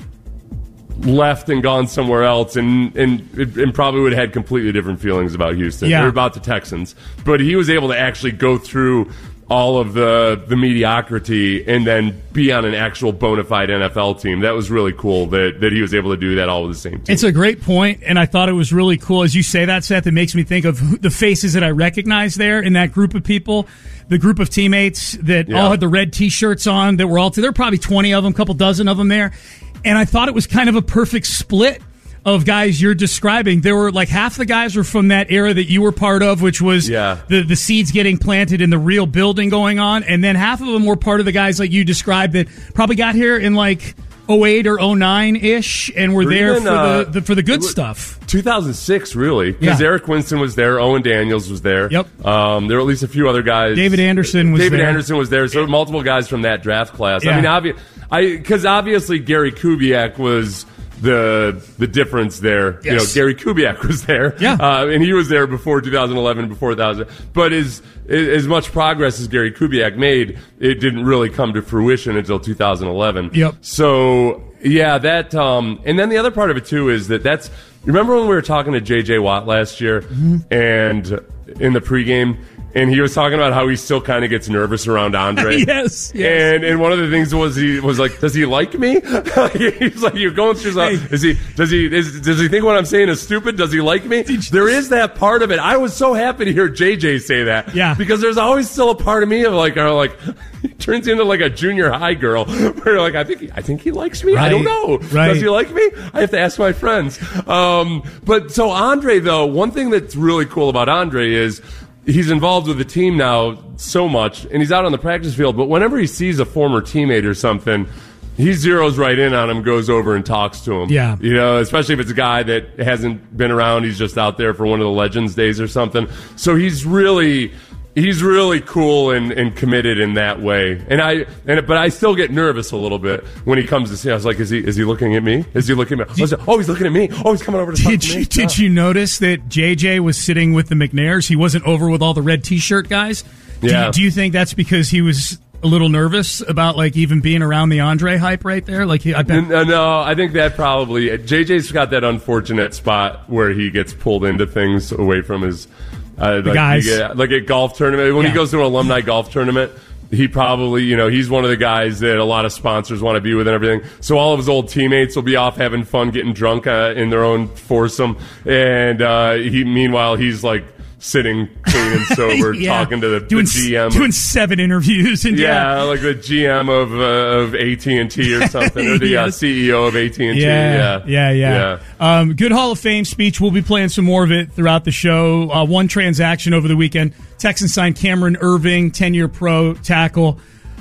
left and gone somewhere else, and and, and probably would have had completely different feelings about Houston yeah. or about the Texans. But he was able to actually go through all of the the mediocrity and then be on an actual bona fide N F L team. That was really cool that, that he was able to do that all with the same team. It's a great point, and I thought it was really cool. As you say that, Seth, it makes me think of who, the faces that I recognize there in that group of people, the group of teammates that Yeah. all had the red T-shirts on that were all, there were probably twenty of them, a couple dozen of them there. And I thought it was kind of a perfect split of guys you're describing. There were like half the guys were from that era that you were part of, which was Yeah. the, the seeds getting planted and the real building going on. And then half of them were part of the guys like you described that probably got here in like oh eight or oh nine-ish and were Or there even, for, uh, the, the, for the good it was stuff. two thousand six, really, because Yeah. Eric Winston was there, Owen Daniels was there. Yep. Um, there were at least a few other guys. David Anderson was David there. Anderson was there. So multiple guys from that draft class. Yeah. I mean, obvi- I because obviously Gary Kubiak was the the difference there. Yes. You know, Gary Kubiak was there. Yeah. Uh, and he was there before two thousand eleven, before that. Was, but as as much progress as Gary Kubiak made, it didn't really come to fruition until two thousand eleven. Yep. So yeah, that um, and then the other part of it too is that that's. Remember when we were talking to J J Watt last year, Mm-hmm. and in the pregame, and he was talking about how he still kind of gets nervous around Andre. yes, yes. And and one of the things was he was like, does he like me? He's like, you're going through some, Hey. is he does he is, does he think what I'm saying is stupid? Does he like me? There is that part of it. I was so happy to hear J J say that. Yeah. Because there's always still a part of me of like, or like, he turns into like a junior high girl where like I think I think he likes me. I don't Right. know. Right. Does he like me? I have to ask my friends. Um, but so Andre though, one thing that's really cool about Andre is he's involved with the team now so much, and he's out on the practice field, but whenever he sees a former teammate or something, he zeroes right in on him, goes over and talks to him. Yeah. You know, especially if it's a guy that hasn't been around, he's just out there for one of the Legends days or something. So he's really... He's really cool and, and committed in that way, and I and but I still get nervous a little bit when he comes to see. I was like, is he is he looking at me? Is he looking at me? I was like, oh, he's looking at me. Oh, he's coming over to talk Did to you, me. did you notice that J J was sitting with the McNairs? He wasn't over with all the red T-shirt guys. Do Yeah. You, do you think that's because he was a little nervous about like even being around the Andre hype right there? Like, he, I bet. No, no, I think that probably J J's got that unfortunate spot where he gets pulled into things away from his uh, like, guys. he get- like a golf tournament. When Yeah. he goes to an alumni golf tournament, he probably, you know, he's one of the guys that a lot of sponsors want to be with and everything. So all of his old teammates will be off having fun, getting drunk uh, in their own foursome, and uh, he, meanwhile, he's like sitting clean and sober, Yeah. talking to the, doing, the G M, doing seven interviews, and yeah, yeah, like the G M of uh, of A T and T or something, or the uh, Yes. C E O of A T and T. Yeah, yeah, yeah. Um, good Hall of Fame speech. We'll be playing some more of it throughout the show. Uh, one transaction over the weekend. Texans signed Cameron Irving, ten-year pro tackle.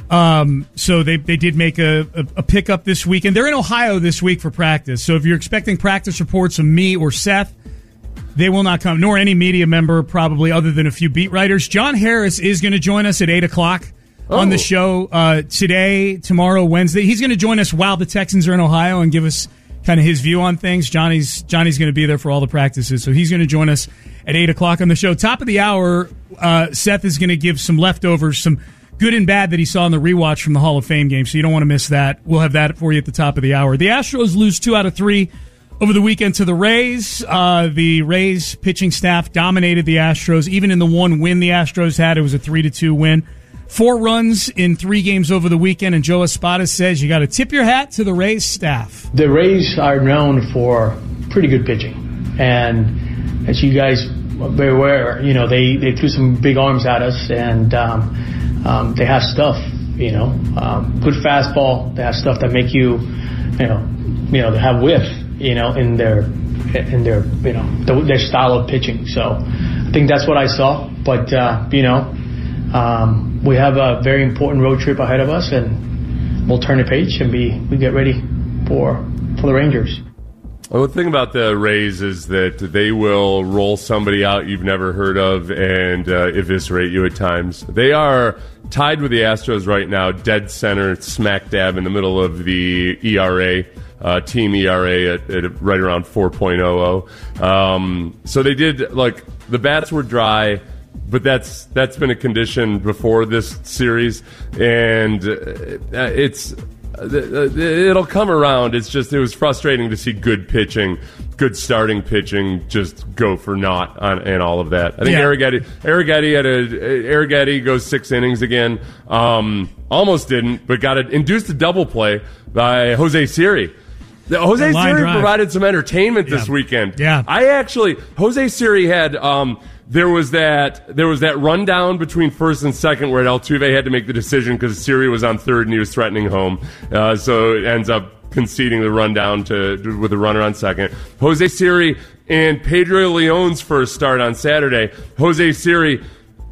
Um, so they they did make a, a, a pickup this week, and they're in Ohio this week for practice. So if you're expecting practice reports from me or Seth, they will not come, nor any media member probably other than a few beat writers. John Harris is going to join us at eight o'clock on the Oh. show uh, today, tomorrow, Wednesday. He's going to join us while the Texans are in Ohio and give us kind of his view on things. Johnny's Johnny's going to be there for all the practices, so he's going to join us at eight o'clock on the show. Top of the hour, uh, Seth is going to give some leftovers, some good and bad that he saw in the rewatch from the Hall of Fame game, so you don't want to miss that. We'll have that for you at the top of the hour. The Astros lose two out of three over the weekend to the Rays. Uh, the Rays pitching staff dominated the Astros. Even in the one win the Astros had, it was a three to two win. Four runs in three games over the weekend, and Joe Espada says you got to tip your hat to the Rays staff. The Rays are known for pretty good pitching, and as you guys are very aware, you know, they, they threw some big arms at us, and um, um, they have stuff, you know, um, good fastball. They have stuff that make you, you know, you know, they have whiff, you know, in their in their you know their style of pitching. So I think that's what I saw, but uh, you know. Um, we have a very important road trip ahead of us, and we'll turn the page and be we get ready for for the Rangers. Well, the thing about the Rays is that they will roll somebody out you've never heard of and uh, eviscerate you at times. They are tied with the Astros right now, dead center, smack dab in the middle of the E R A. Uh, team E R A at, at right around four point oh oh. Um, so they did, like, the bats were dry. But that's that's been a condition before this series, and it's it'll come around. It's just it was frustrating to see good pitching, good starting pitching, just go for naught on and all of that. I think yeah. Arrighetti Arrighetti had a Arrighetti goes six innings again. Um, almost didn't, but got it induced a double play by Jose Siri. The, Jose Siri drive. provided some entertainment this yeah. weekend. Yeah, I actually Jose Siri had. Um, There was that there was that rundown between first and second where Altuve had to make the decision because Siri was on third and he was threatening home. Uh, so it ends up conceding the rundown to, to with a runner on second. Jose Siri and Pedro Leon's first start on Saturday. Jose Siri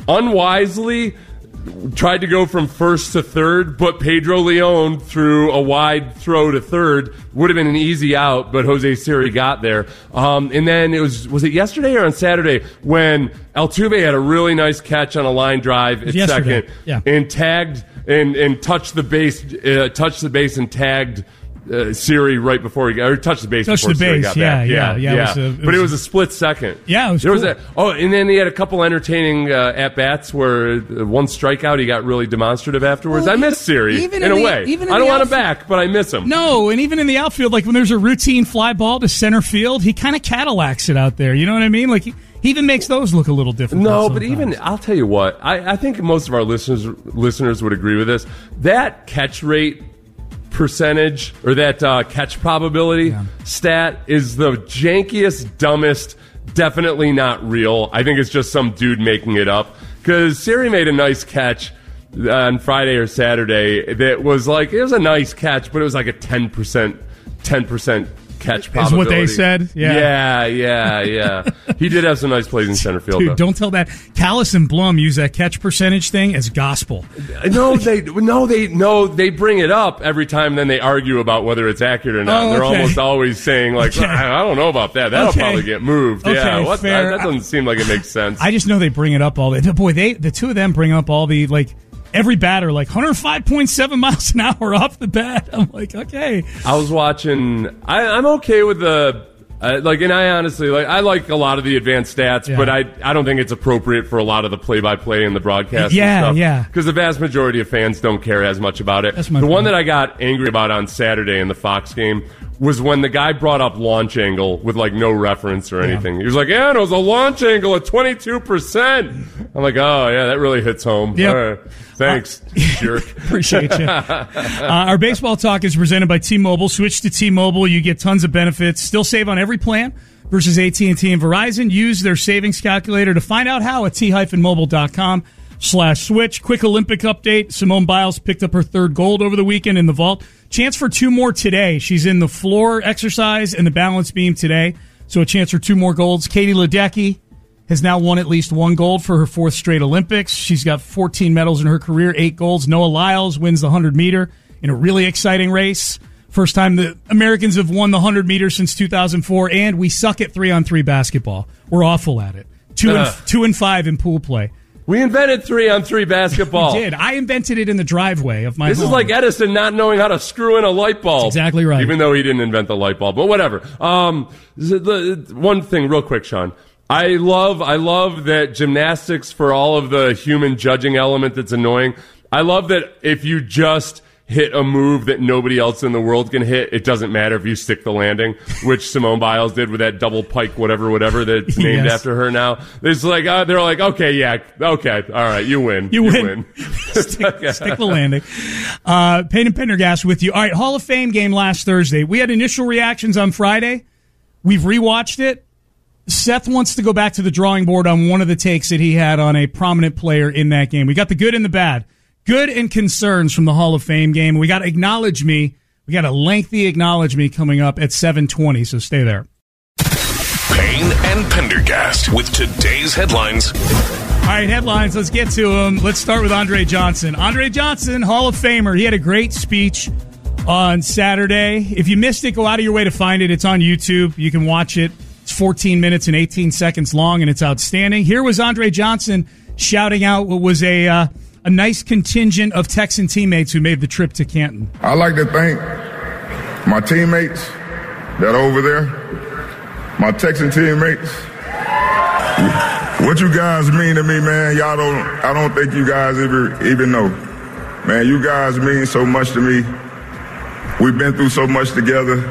unwisely tried to go from first to third, but Pedro Leon threw a wide throw to third. Would have been an easy out, but Jose Siri got there. Um, and then it was, was it yesterday or on Saturday when Altuve had a really nice catch on a line drive at yesterday. second yeah. and tagged and, and touched the base, uh, touched the base and tagged Uh, Siri right before he got, or touched the base touched before the Siri base, got yeah, back. Yeah, yeah, yeah. yeah. It was a, it but was it was a split second. Yeah, it was there cool. was a, oh, and then he had a couple entertaining uh, at-bats where uh, one strikeout, he got really demonstrative afterwards. Well, I miss Siri, even in, in a the, way. Even in I don't the want outfield. him back, but I miss him. No, and even in the outfield, like when there's a routine fly ball to center field, he kind of Cadillacs it out there. You know what I mean? Like he, he even makes those look a little different. No, but even, I'll tell you what, I, I think most of our listeners listeners would agree with this. That catch rate percentage or that uh, catch probability yeah. stat is the jankiest, dumbest, definitely not real. I think it's just some dude making it up because Siri made a nice catch on Friday or Saturday that was like, it was a nice catch, but it was like a ten percent ten percent catch probability. Is what they said? Yeah, yeah, yeah. yeah. He did have some nice plays in center field. Dude, though. Don't tell that. Callis and Blum use that catch percentage thing as gospel. No, they no they no they bring it up every time. Then they argue about whether it's accurate or not. Oh, They're okay. almost always saying like, okay. I don't know about that. That'll okay. probably get moved. Okay, yeah, what, fair. that, that doesn't seem like it makes sense. I just know they bring it up all the boy. They the two of them bring up all the like. Every batter, like one oh five point seven miles an hour off the bat. I'm like, okay. I was watching. I, I'm okay with the uh, like, and I honestly like. I like a lot of the advanced stats, yeah. but I I don't think it's appropriate for a lot of the play-by-play and the broadcast. Yeah, and stuff, yeah. Because the vast majority of fans don't care as much about it. That's my the point. one that I got angry about on Saturday in the Fox game was when the guy brought up launch angle with like no reference or anything. Yeah. He was like, "Yeah, it was a launch angle at twenty-two percent." I'm like, "Oh yeah, that really hits home." Yep. All right. Thanks, uh, jerk. Appreciate you. uh, our baseball talk is presented by T-Mobile. Switch to T-Mobile. You get tons of benefits. Still save on every plan versus A T and T and Verizon. Use their savings calculator to find out how at t-mobile.com slash switch. Quick Olympic update. Simone Biles picked up her third gold over the weekend in the vault. Chance for two more today. She's in the floor exercise and the balance beam today. So a chance for two more golds. Katie Ledecky has now won at least one gold for her fourth straight Olympics. She's got fourteen medals in her career, eight golds. Noah Lyles wins the one hundred meter in a really exciting race. First time the Americans have won the one hundred meter since two thousand four, and we suck at three-on-three basketball. We're awful at it. Two, uh, and, two and five in pool play. We invented three-on-three basketball. We did. I invented it in the driveway of my This home. is like Edison not knowing how to screw in a light bulb. That's exactly right. Even though he didn't invent the light bulb. But whatever. Um, the, the, one thing real quick, Sean. I love I love that gymnastics, for all of the human judging element that's annoying, I love that if you just hit a move that nobody else in the world can hit, it doesn't matter if you stick the landing, which Simone Biles did with that double pike, whatever, whatever that's named Yes. after her now. It's like, uh, they're like, okay, yeah, okay, all right, you win. You, you win. win. stick, stick the landing. Uh, Payne and Pendergast with you. All right, Hall of Fame game last Thursday. We had initial reactions on Friday. We've rewatched it. Seth wants to go back to the drawing board on one of the takes that he had on a prominent player in that game. We got the good and the bad. Good and concerns from the Hall of Fame game. We got Acknowledge Me. We got a lengthy Acknowledge Me coming up at seven twenty, so stay there. Payne and Pendergast with today's headlines. All right, headlines. Let's get to them. Let's start with Andre Johnson. Andre Johnson, Hall of Famer. He had a great speech on Saturday. If you missed it, go out of your way to find it. It's on YouTube. You can watch it. It's fourteen minutes and eighteen seconds long, and it's outstanding. Here was Andre Johnson shouting out what was a... Uh, A nice contingent of Texan teammates who made the trip to Canton. I'd like to thank my teammates that are over there, my Texan teammates. What you guys mean to me, man, y'all don't, I don't think you guys ever even know. Man, you guys mean so much to me. We've been through so much together.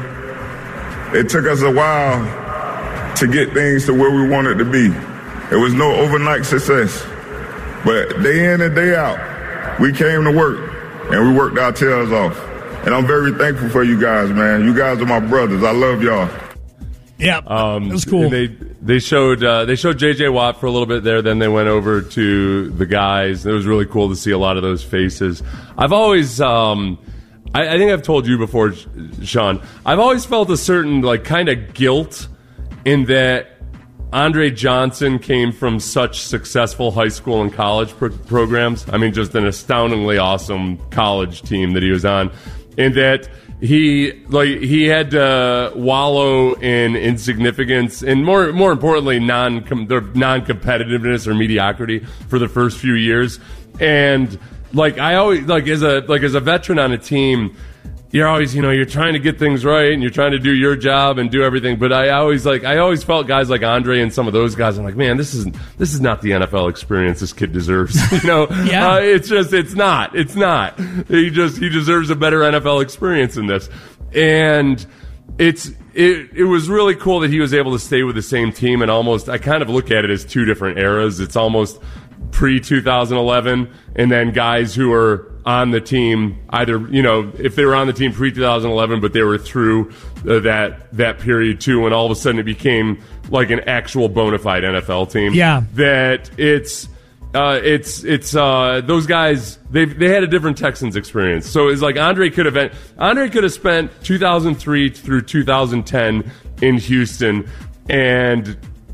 It took us a while to get things to where we wanted to be. It was no overnight success. But day in and day out, we came to work, and we worked our tails off. And I'm very thankful for you guys, man. You guys are my brothers. I love y'all. Yeah, um, that was cool. They they showed uh, they showed J J Watt for a little bit there. Then they went over to the guys. It was really cool to see a lot of those faces. I've always, um, I, I think I've told you before, Sean. I've always felt a certain like kind of guilt in that Andre Johnson came from such successful high school and college pro- programs. I mean, just an astoundingly awesome college team that he was on. And that he like he had to wallow in insignificance and more more importantly non non-competitiveness or mediocrity for the first few years. And like I always like as a like as a veteran on a team, you're always, you know, you're trying to get things right and you're trying to do your job and do everything. But I always like, I always felt guys like Andre and some of those guys. I'm like, man, this isn't, this is not the N F L experience this kid deserves. You know, yeah. uh, it's just, it's not, it's not. He just, he deserves a better N F L experience in this. And it's, it, it was really cool that he was able to stay with the same team and almost, I kind of look at it as two different eras. It's almost pre two thousand eleven and then guys who are on the team, either, you know, if they were on the team pre two thousand eleven, but they were through uh, that that period too, and all of a sudden it became like an actual bona fide N F L team. Yeah. That it's uh, it's it's uh, those guys. They they had a different Texans experience. So it's like Andre could have Andre could have spent two thousand three through two thousand ten in Houston and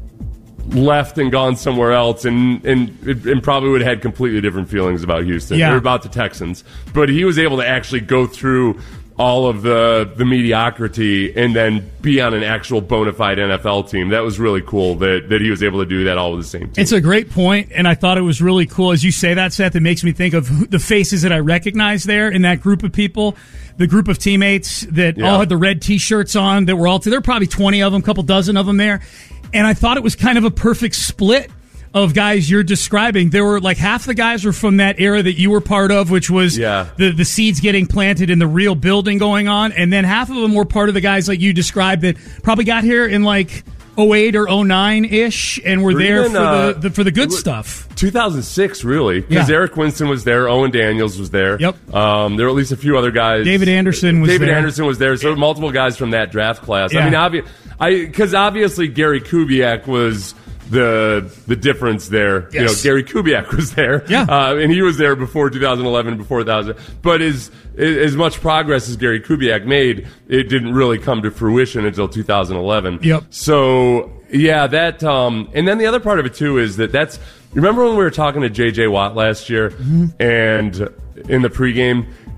left and gone somewhere else, and and, and probably would have had completely different feelings about Houston yeah. or about the Texans. But he was able to actually go through all of the the mediocrity and then be on an actual bona fide N F L team. That was really cool that, that he was able to do that all with the same team. It's a great point, and I thought it was really cool. As you say that, Seth, it makes me think of who, the faces that I recognize there in that group of people, the group of teammates that Yeah. all had the red T-shirts on that were all, there were probably twenty of them, a couple dozen of them there. And I thought it was kind of a perfect split of guys you're describing. There were like half the guys were from that era that you were part of, which was Yeah. the, the seeds getting planted and the real building going on. And then half of them were part of the guys like you described that probably got here in like oh eight or oh nine-ish and were Or there even, for, uh, the, the, for the good stuff. two thousand six, really, because Yeah. Eric Winston was there, Owen Daniels was there. Yep. Um, there were at least a few other guys. David Anderson was David there. Anderson was there. So multiple guys from that draft class. Yeah. I mean, obvi- I because obviously Gary Kubiak was the the difference there. You know, Yes. Gary Kubiak was there. Yeah. Uh, and he was there before two thousand eleven, before one thousand. But as as much progress as Gary Kubiak made, it didn't really come to fruition until two thousand eleven. Yep. So yeah, that um, and then the other part of it too is that that's. Remember when we were talking to J J Watt last year, Mm-hmm. and in the pregame,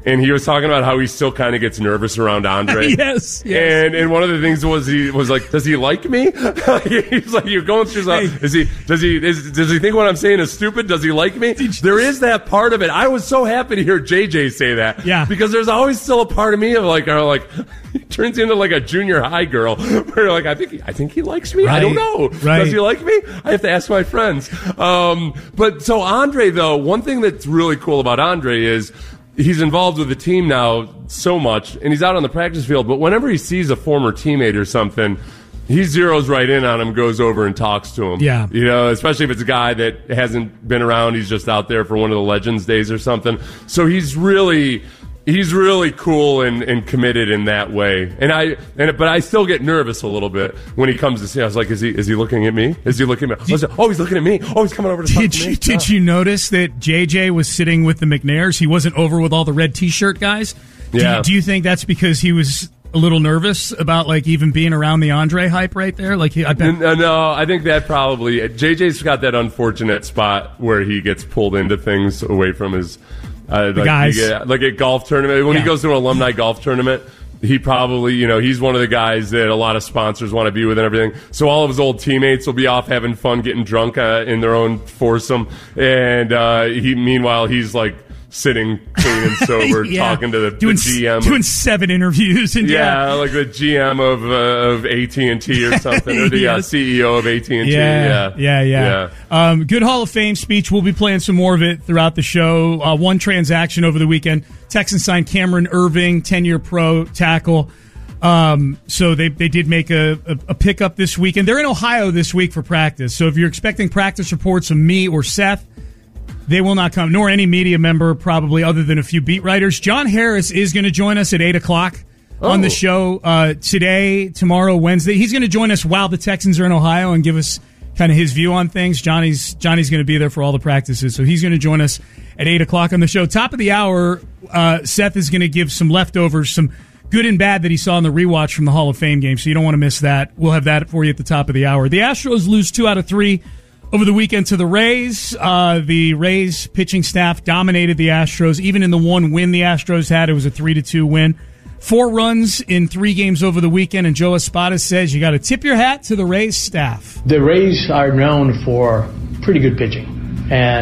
and he was talking about how he still kind of gets nervous around Andre. yes, yes. And and one of the things was he was like, does he like me? He's like, you're going through some, hey. is he does he is, does he think what I'm saying is stupid? Does he like me? There is that part of it. I was so happy to hear J J say that. Yeah. Because there's always still a part of me of like, or like, he turns into like a junior high girl where like, I think I think he likes me. Right. I don't know. Right. Does he like me? I have to ask my friends. Um, but so Andre though, one thing that's really cool about Andre is he's involved with the team now so much, and he's out on the practice field. But whenever he sees a former teammate or something, he zeroes right in on him, goes over and talks to him. Yeah. You know, especially if it's a guy that hasn't been around, he's just out there for one of the Legends days or something. So he's really, he's really cool and, and committed in that way. And I, and but I still get nervous a little bit when he comes to see. I was like, is he, is he looking at me? Is he looking at me? I was like, oh, he's looking at me. Oh, he's coming over to talk Did to you, me. did Yeah. you notice that J J was sitting with the McNairs? He wasn't over with all the red T-shirt guys. Do Yeah. You, do you think that's because he was a little nervous about like even being around the Andre hype right there? Like, he, I bet. No, no, I think that probably J J's got that unfortunate spot where he gets pulled into things away from his uh, like, guys. he get- like at golf tournament when Yeah. he goes to an alumni golf tournament. He probably, you know, he's one of the guys that a lot of sponsors want to be with and everything. So all of his old teammates will be off having fun, getting drunk uh, in their own foursome, and uh, he, meanwhile, he's like sitting clean and sober, Yeah. talking to the, doing, the G M, doing seven interviews, and yeah, yeah, like the G M of uh, of A T and T or something, or the uh, Yes. C E O of A T and T. Yeah, yeah, yeah. yeah. Um, good Hall of Fame speech. We'll be playing some more of it throughout the show. Uh, one transaction over the weekend. Texans signed Cameron Irving, ten-year pro tackle. Um, so they they did make a, a, a pickup this weekend. They're in Ohio this week for practice. So if you're expecting practice reports from me or Seth, they will not come, nor any media member probably other than a few beat writers. John Harris is going to join us at eight o'clock Oh. on the show uh, today, tomorrow, Wednesday. He's going to join us while the Texans are in Ohio and give us kind of his view on things. Johnny's Johnny's going to be there for all the practices, so he's going to join us at eight o'clock on the show. Top of the hour, uh, Seth is going to give some leftovers, some good and bad that he saw in the rewatch from the Hall of Fame game, so you don't want to miss that. We'll have that for you at the top of the hour. The Astros lose two out of three over the weekend to the Rays. Uh, the Rays pitching staff dominated the Astros. Even in the one win the Astros had, it was a three to two win. Four runs in three games over the weekend, and Joe Espada says you got to tip your hat to the Rays staff. The Rays are known for pretty good pitching,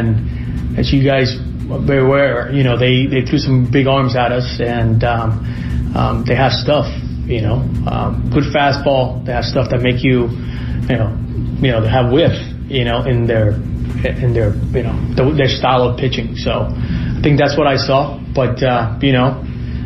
and as you guys are very aware, you know they, they threw some big arms at us, and um, um, they have stuff. You know, um, good fastball. They have stuff that make you, you know, you know, they have whiff. You know, in their in their you know the, their style of pitching. So I think that's what I saw. But uh, you know,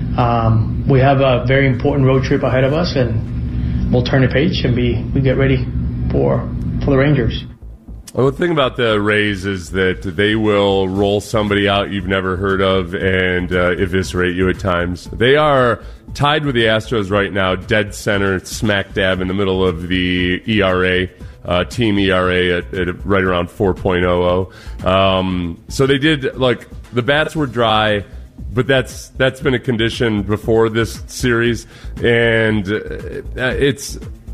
um, we have a very important road trip ahead of us, and we'll turn the page and be we get ready for for the Rangers. Well, the thing about the Rays is that they will roll somebody out you've never heard of and uh, eviscerate you at times. They are tied with the Astros right now, dead center, smack dab in the middle of the E R A. Uh, team E R A at, at right around four point oh oh. Um, so they did, like, the bats were dry, but that's that's been a condition before this series, and uh, it's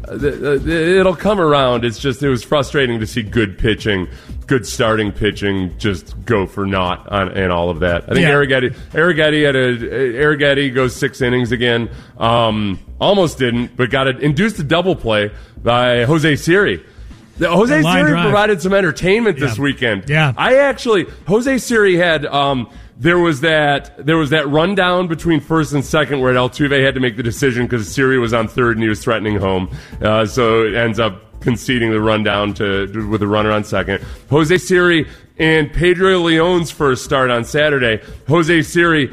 it'll come around. It's just it was frustrating to see good pitching, good starting pitching, just go for naught on and all of that. I think Yeah. Arrighetti, Arrighetti had a Arrighetti goes six innings again. Um, almost didn't, but got it induced a double play by Jose Siri. The Jose line Siri drive. provided some entertainment this Yeah. weekend. Yeah. I actually Jose Siri had um, there was that there was that rundown between first and second where Altuve had to make the decision because Siri was on third and he was threatening home. Uh, so it ends up conceding the rundown to with a runner on second. Jose Siri and Pedro Leon's first start on Saturday. Jose Siri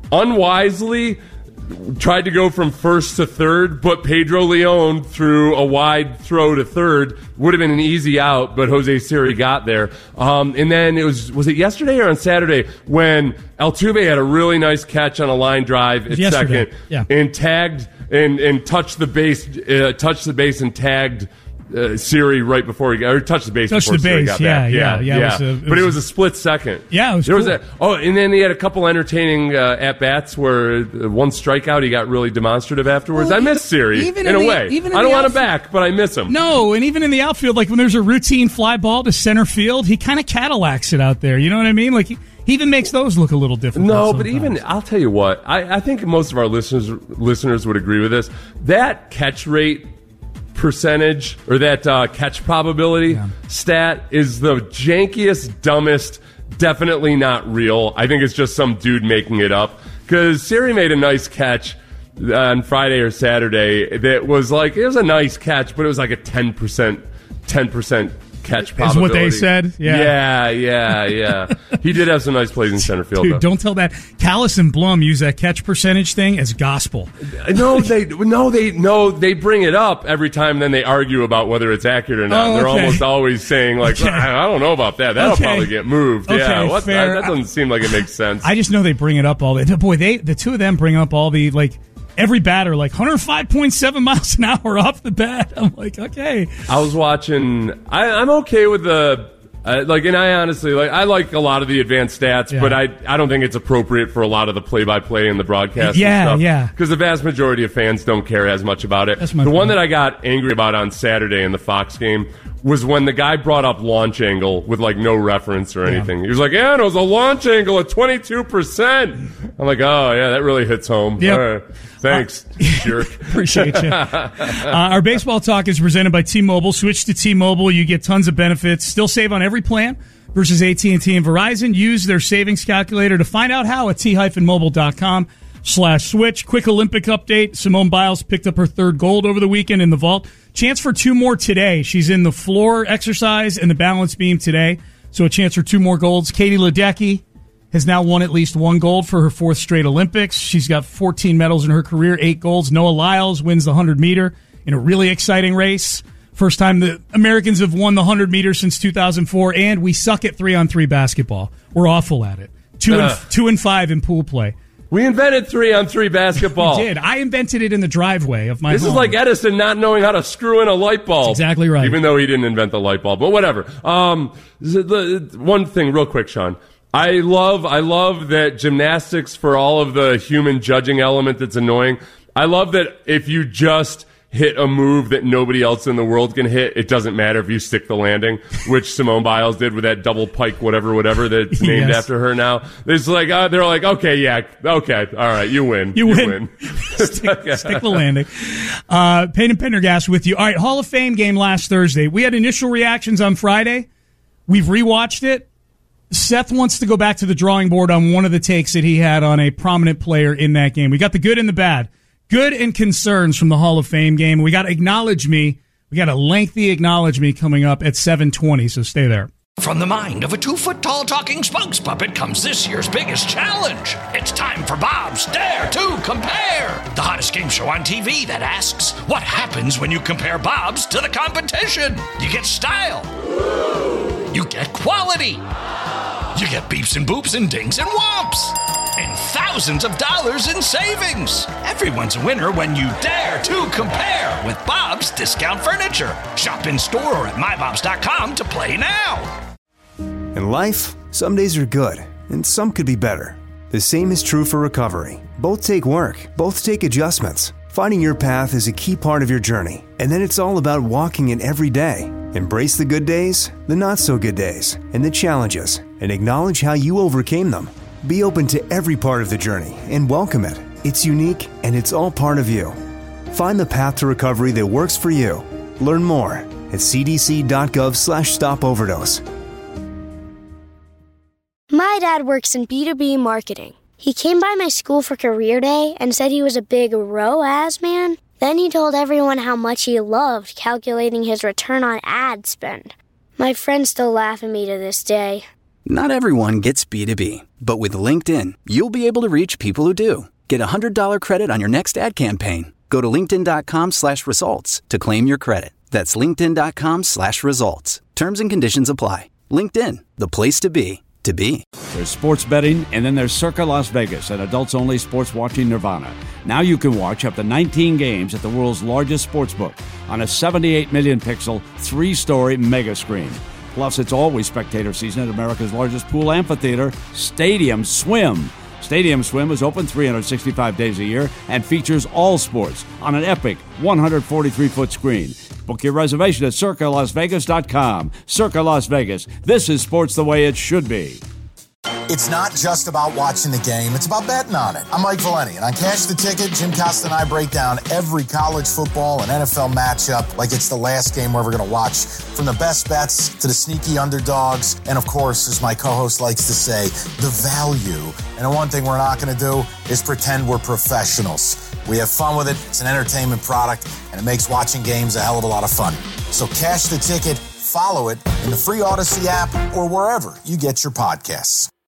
unwisely tried to go from first to third, but Pedro Leon threw a wide throw to third. Would have been an easy out, but Jose Siri got there. Um, and then it was, was it yesterday or on Saturday when Altuve had a really nice catch on a line drive at Yesterday, second yeah. and tagged and, and touched the base, uh, touched the base and tagged uh, Siri right before he got, or touched the base Touched before the Siri base, got yeah, back. yeah, yeah, yeah. it was a- it but was it a- was a split second. Yeah, it was there cool. was a, oh, and then he had a couple entertaining uh, at bats where uh, one strikeout he got really demonstrative afterwards. Well, I miss Siri even in, in a the- way. even in I don't the want him outfield- back, but I miss him. No, and even in the outfield, like when there's a routine fly ball to center field, he kind of Cadillacs it out there. You know what I mean? Like he, he even makes those look a little different. No, but even I'll tell you what, I, I think most of our listeners listeners would agree with this. That catch rate percentage or that uh, catch probability Yeah. stat is the jankiest, dumbest, definitely not real. I think it's just some dude making it up. Because Siri made a nice catch on Friday or Saturday that was like, it was a nice catch, but it was like a ten percent, ten percent catch probability. Is what they said? Yeah. Yeah, yeah, yeah. He did have some nice plays in center field, Dude, though. don't tell that. Callis and Blum use that catch percentage thing as gospel. No, they no they no they bring it up every time. And then they argue about whether it's accurate or not. Oh, They're okay. almost always saying like, Okay. I, I don't know about that. That'll Okay. probably get moved. Okay, yeah, what? fair. That, that doesn't seem like it makes sense. I just know they bring it up all the boy. They the two of them bring up all the like every batter like one hundred five point seven miles an hour off the bat. I'm like, okay. I was watching. I, I'm okay with the. Uh, like, and I honestly like. I like a lot of the advanced stats, Yeah. but I I don't think it's appropriate for a lot of the play-by-play and the broadcast. Yeah, and stuff, yeah. Because the vast majority of fans don't care as much about it. That's my the one point. that I got angry about on Saturday in the Fox game was when the guy brought up launch angle with like no reference or anything. He was like, "Yeah, it was a launch angle at twenty-two percent." I'm like, "Oh yeah, that really hits home." Yep. All right. Thanks, jerk. Appreciate you. Uh, our baseball talk is presented by T-Mobile. Switch to T-Mobile. You get tons of benefits. Still save on every plan versus A T and T and Verizon. Use their savings calculator to find out how at t-mobile.com slash switch. Quick Olympic update. Simone Biles picked up her third gold over the weekend in the vault. Chance for two more today. She's in the floor exercise and the balance beam today. So a chance for two more golds. Katie Ledecky has now won at least one gold for her fourth straight Olympics. She's got fourteen medals in her career, eight golds. Noah Lyles wins the one hundred meter in a really exciting race. First time the Americans have won the one hundred meter since two thousand four, and we suck at three-on-three basketball. We're awful at it. Two and, Ugh. two and five in pool play. We invented three-on-three basketball. We did. I invented it in the driveway of my This home. is like Edison not knowing how to screw in a light bulb. That's exactly right. Even though he didn't invent the light bulb, but whatever. Um, the, the, one thing, real quick, Sean. I love, I love that gymnastics, for all of the human judging element that's annoying. I love that if you just hit a move that nobody else in the world can hit, it doesn't matter if you stick the landing, which Simone Biles did with that double pike, whatever, whatever that's named Yes. after her now. It's like uh, they're like, okay, yeah, okay, all right, you win, You win. stick, stick the landing. Uh, Payne and Pendergast with you. All right, Hall of Fame game last Thursday. We had initial reactions on Friday. We've rewatched it. Seth wants to go back to the drawing board on one of the takes that he had on a prominent player in that game. We got the good and the bad. Good and concerns from the Hall of Fame game. We got Acknowledge Me. We got a lengthy Acknowledge Me coming up at seven twenty, so stay there. From the mind of a two-foot-tall talking spokes puppet comes this year's biggest challenge. It's time for Bob's Dare to Compare, the hottest game show on T V that asks, what happens when you compare Bob's to the competition? You get style. You get quality. You get beeps and boops and dings and whomps. And thousands of dollars in savings. Everyone's a winner when you dare to compare with Bob's Discount Furniture. Shop in store or at my bobs dot com to play now. In life, some days are good, and some could be better. The same is true for recovery. Both take work, both take adjustments. Finding your path is a key part of your journey, and then it's all about walking it every day. Embrace the good days, the not so good days, and the challenges, and acknowledge how you overcame them. Be open to every part of the journey and welcome it. It's unique and it's all part of you. Find the path to recovery that works for you. Learn more at c d c dot gov slash stop overdose. My dad works in B two B marketing. He came by my school for career day and said he was a big R O A S man. Then he told everyone how much he loved calculating his return on ad spend. My friends still laugh at me to this day. Not everyone gets B two B, but with LinkedIn, you'll be able to reach people who do. Get a one hundred dollars credit on your next ad campaign. Go to linkedin.com slash results to claim your credit. That's linkedin.com slash results. Terms and conditions apply. LinkedIn, the place to be, to be. There's sports betting, and then there's Circa Las Vegas, an adults-only sports watching nirvana. Now you can watch up to nineteen games at the world's largest sportsbook on a seventy-eight million pixel, three-story mega screen. Plus, it's always spectator season at America's largest pool amphitheater, Stadium Swim. Stadium Swim is open three hundred sixty-five days a year and features all sports on an epic one hundred forty-three foot screen. Book your reservation at circa las vegas dot com. Circa Las Vegas. This is sports the way it should be. It's not just about watching the game, it's about betting on it. I'm Mike Valeni, and on Cash the Ticket, Jim Costa and I break down every college football and N F L matchup like it's the last game we're ever going to watch. From the best bets to the sneaky underdogs, and of course, as my co-host likes to say, the value. And the one thing we're not going to do is pretend we're professionals. We have fun with it, it's an entertainment product, and it makes watching games a hell of a lot of fun. So Cash the Ticket, follow it in the free Odyssey app or wherever you get your podcasts.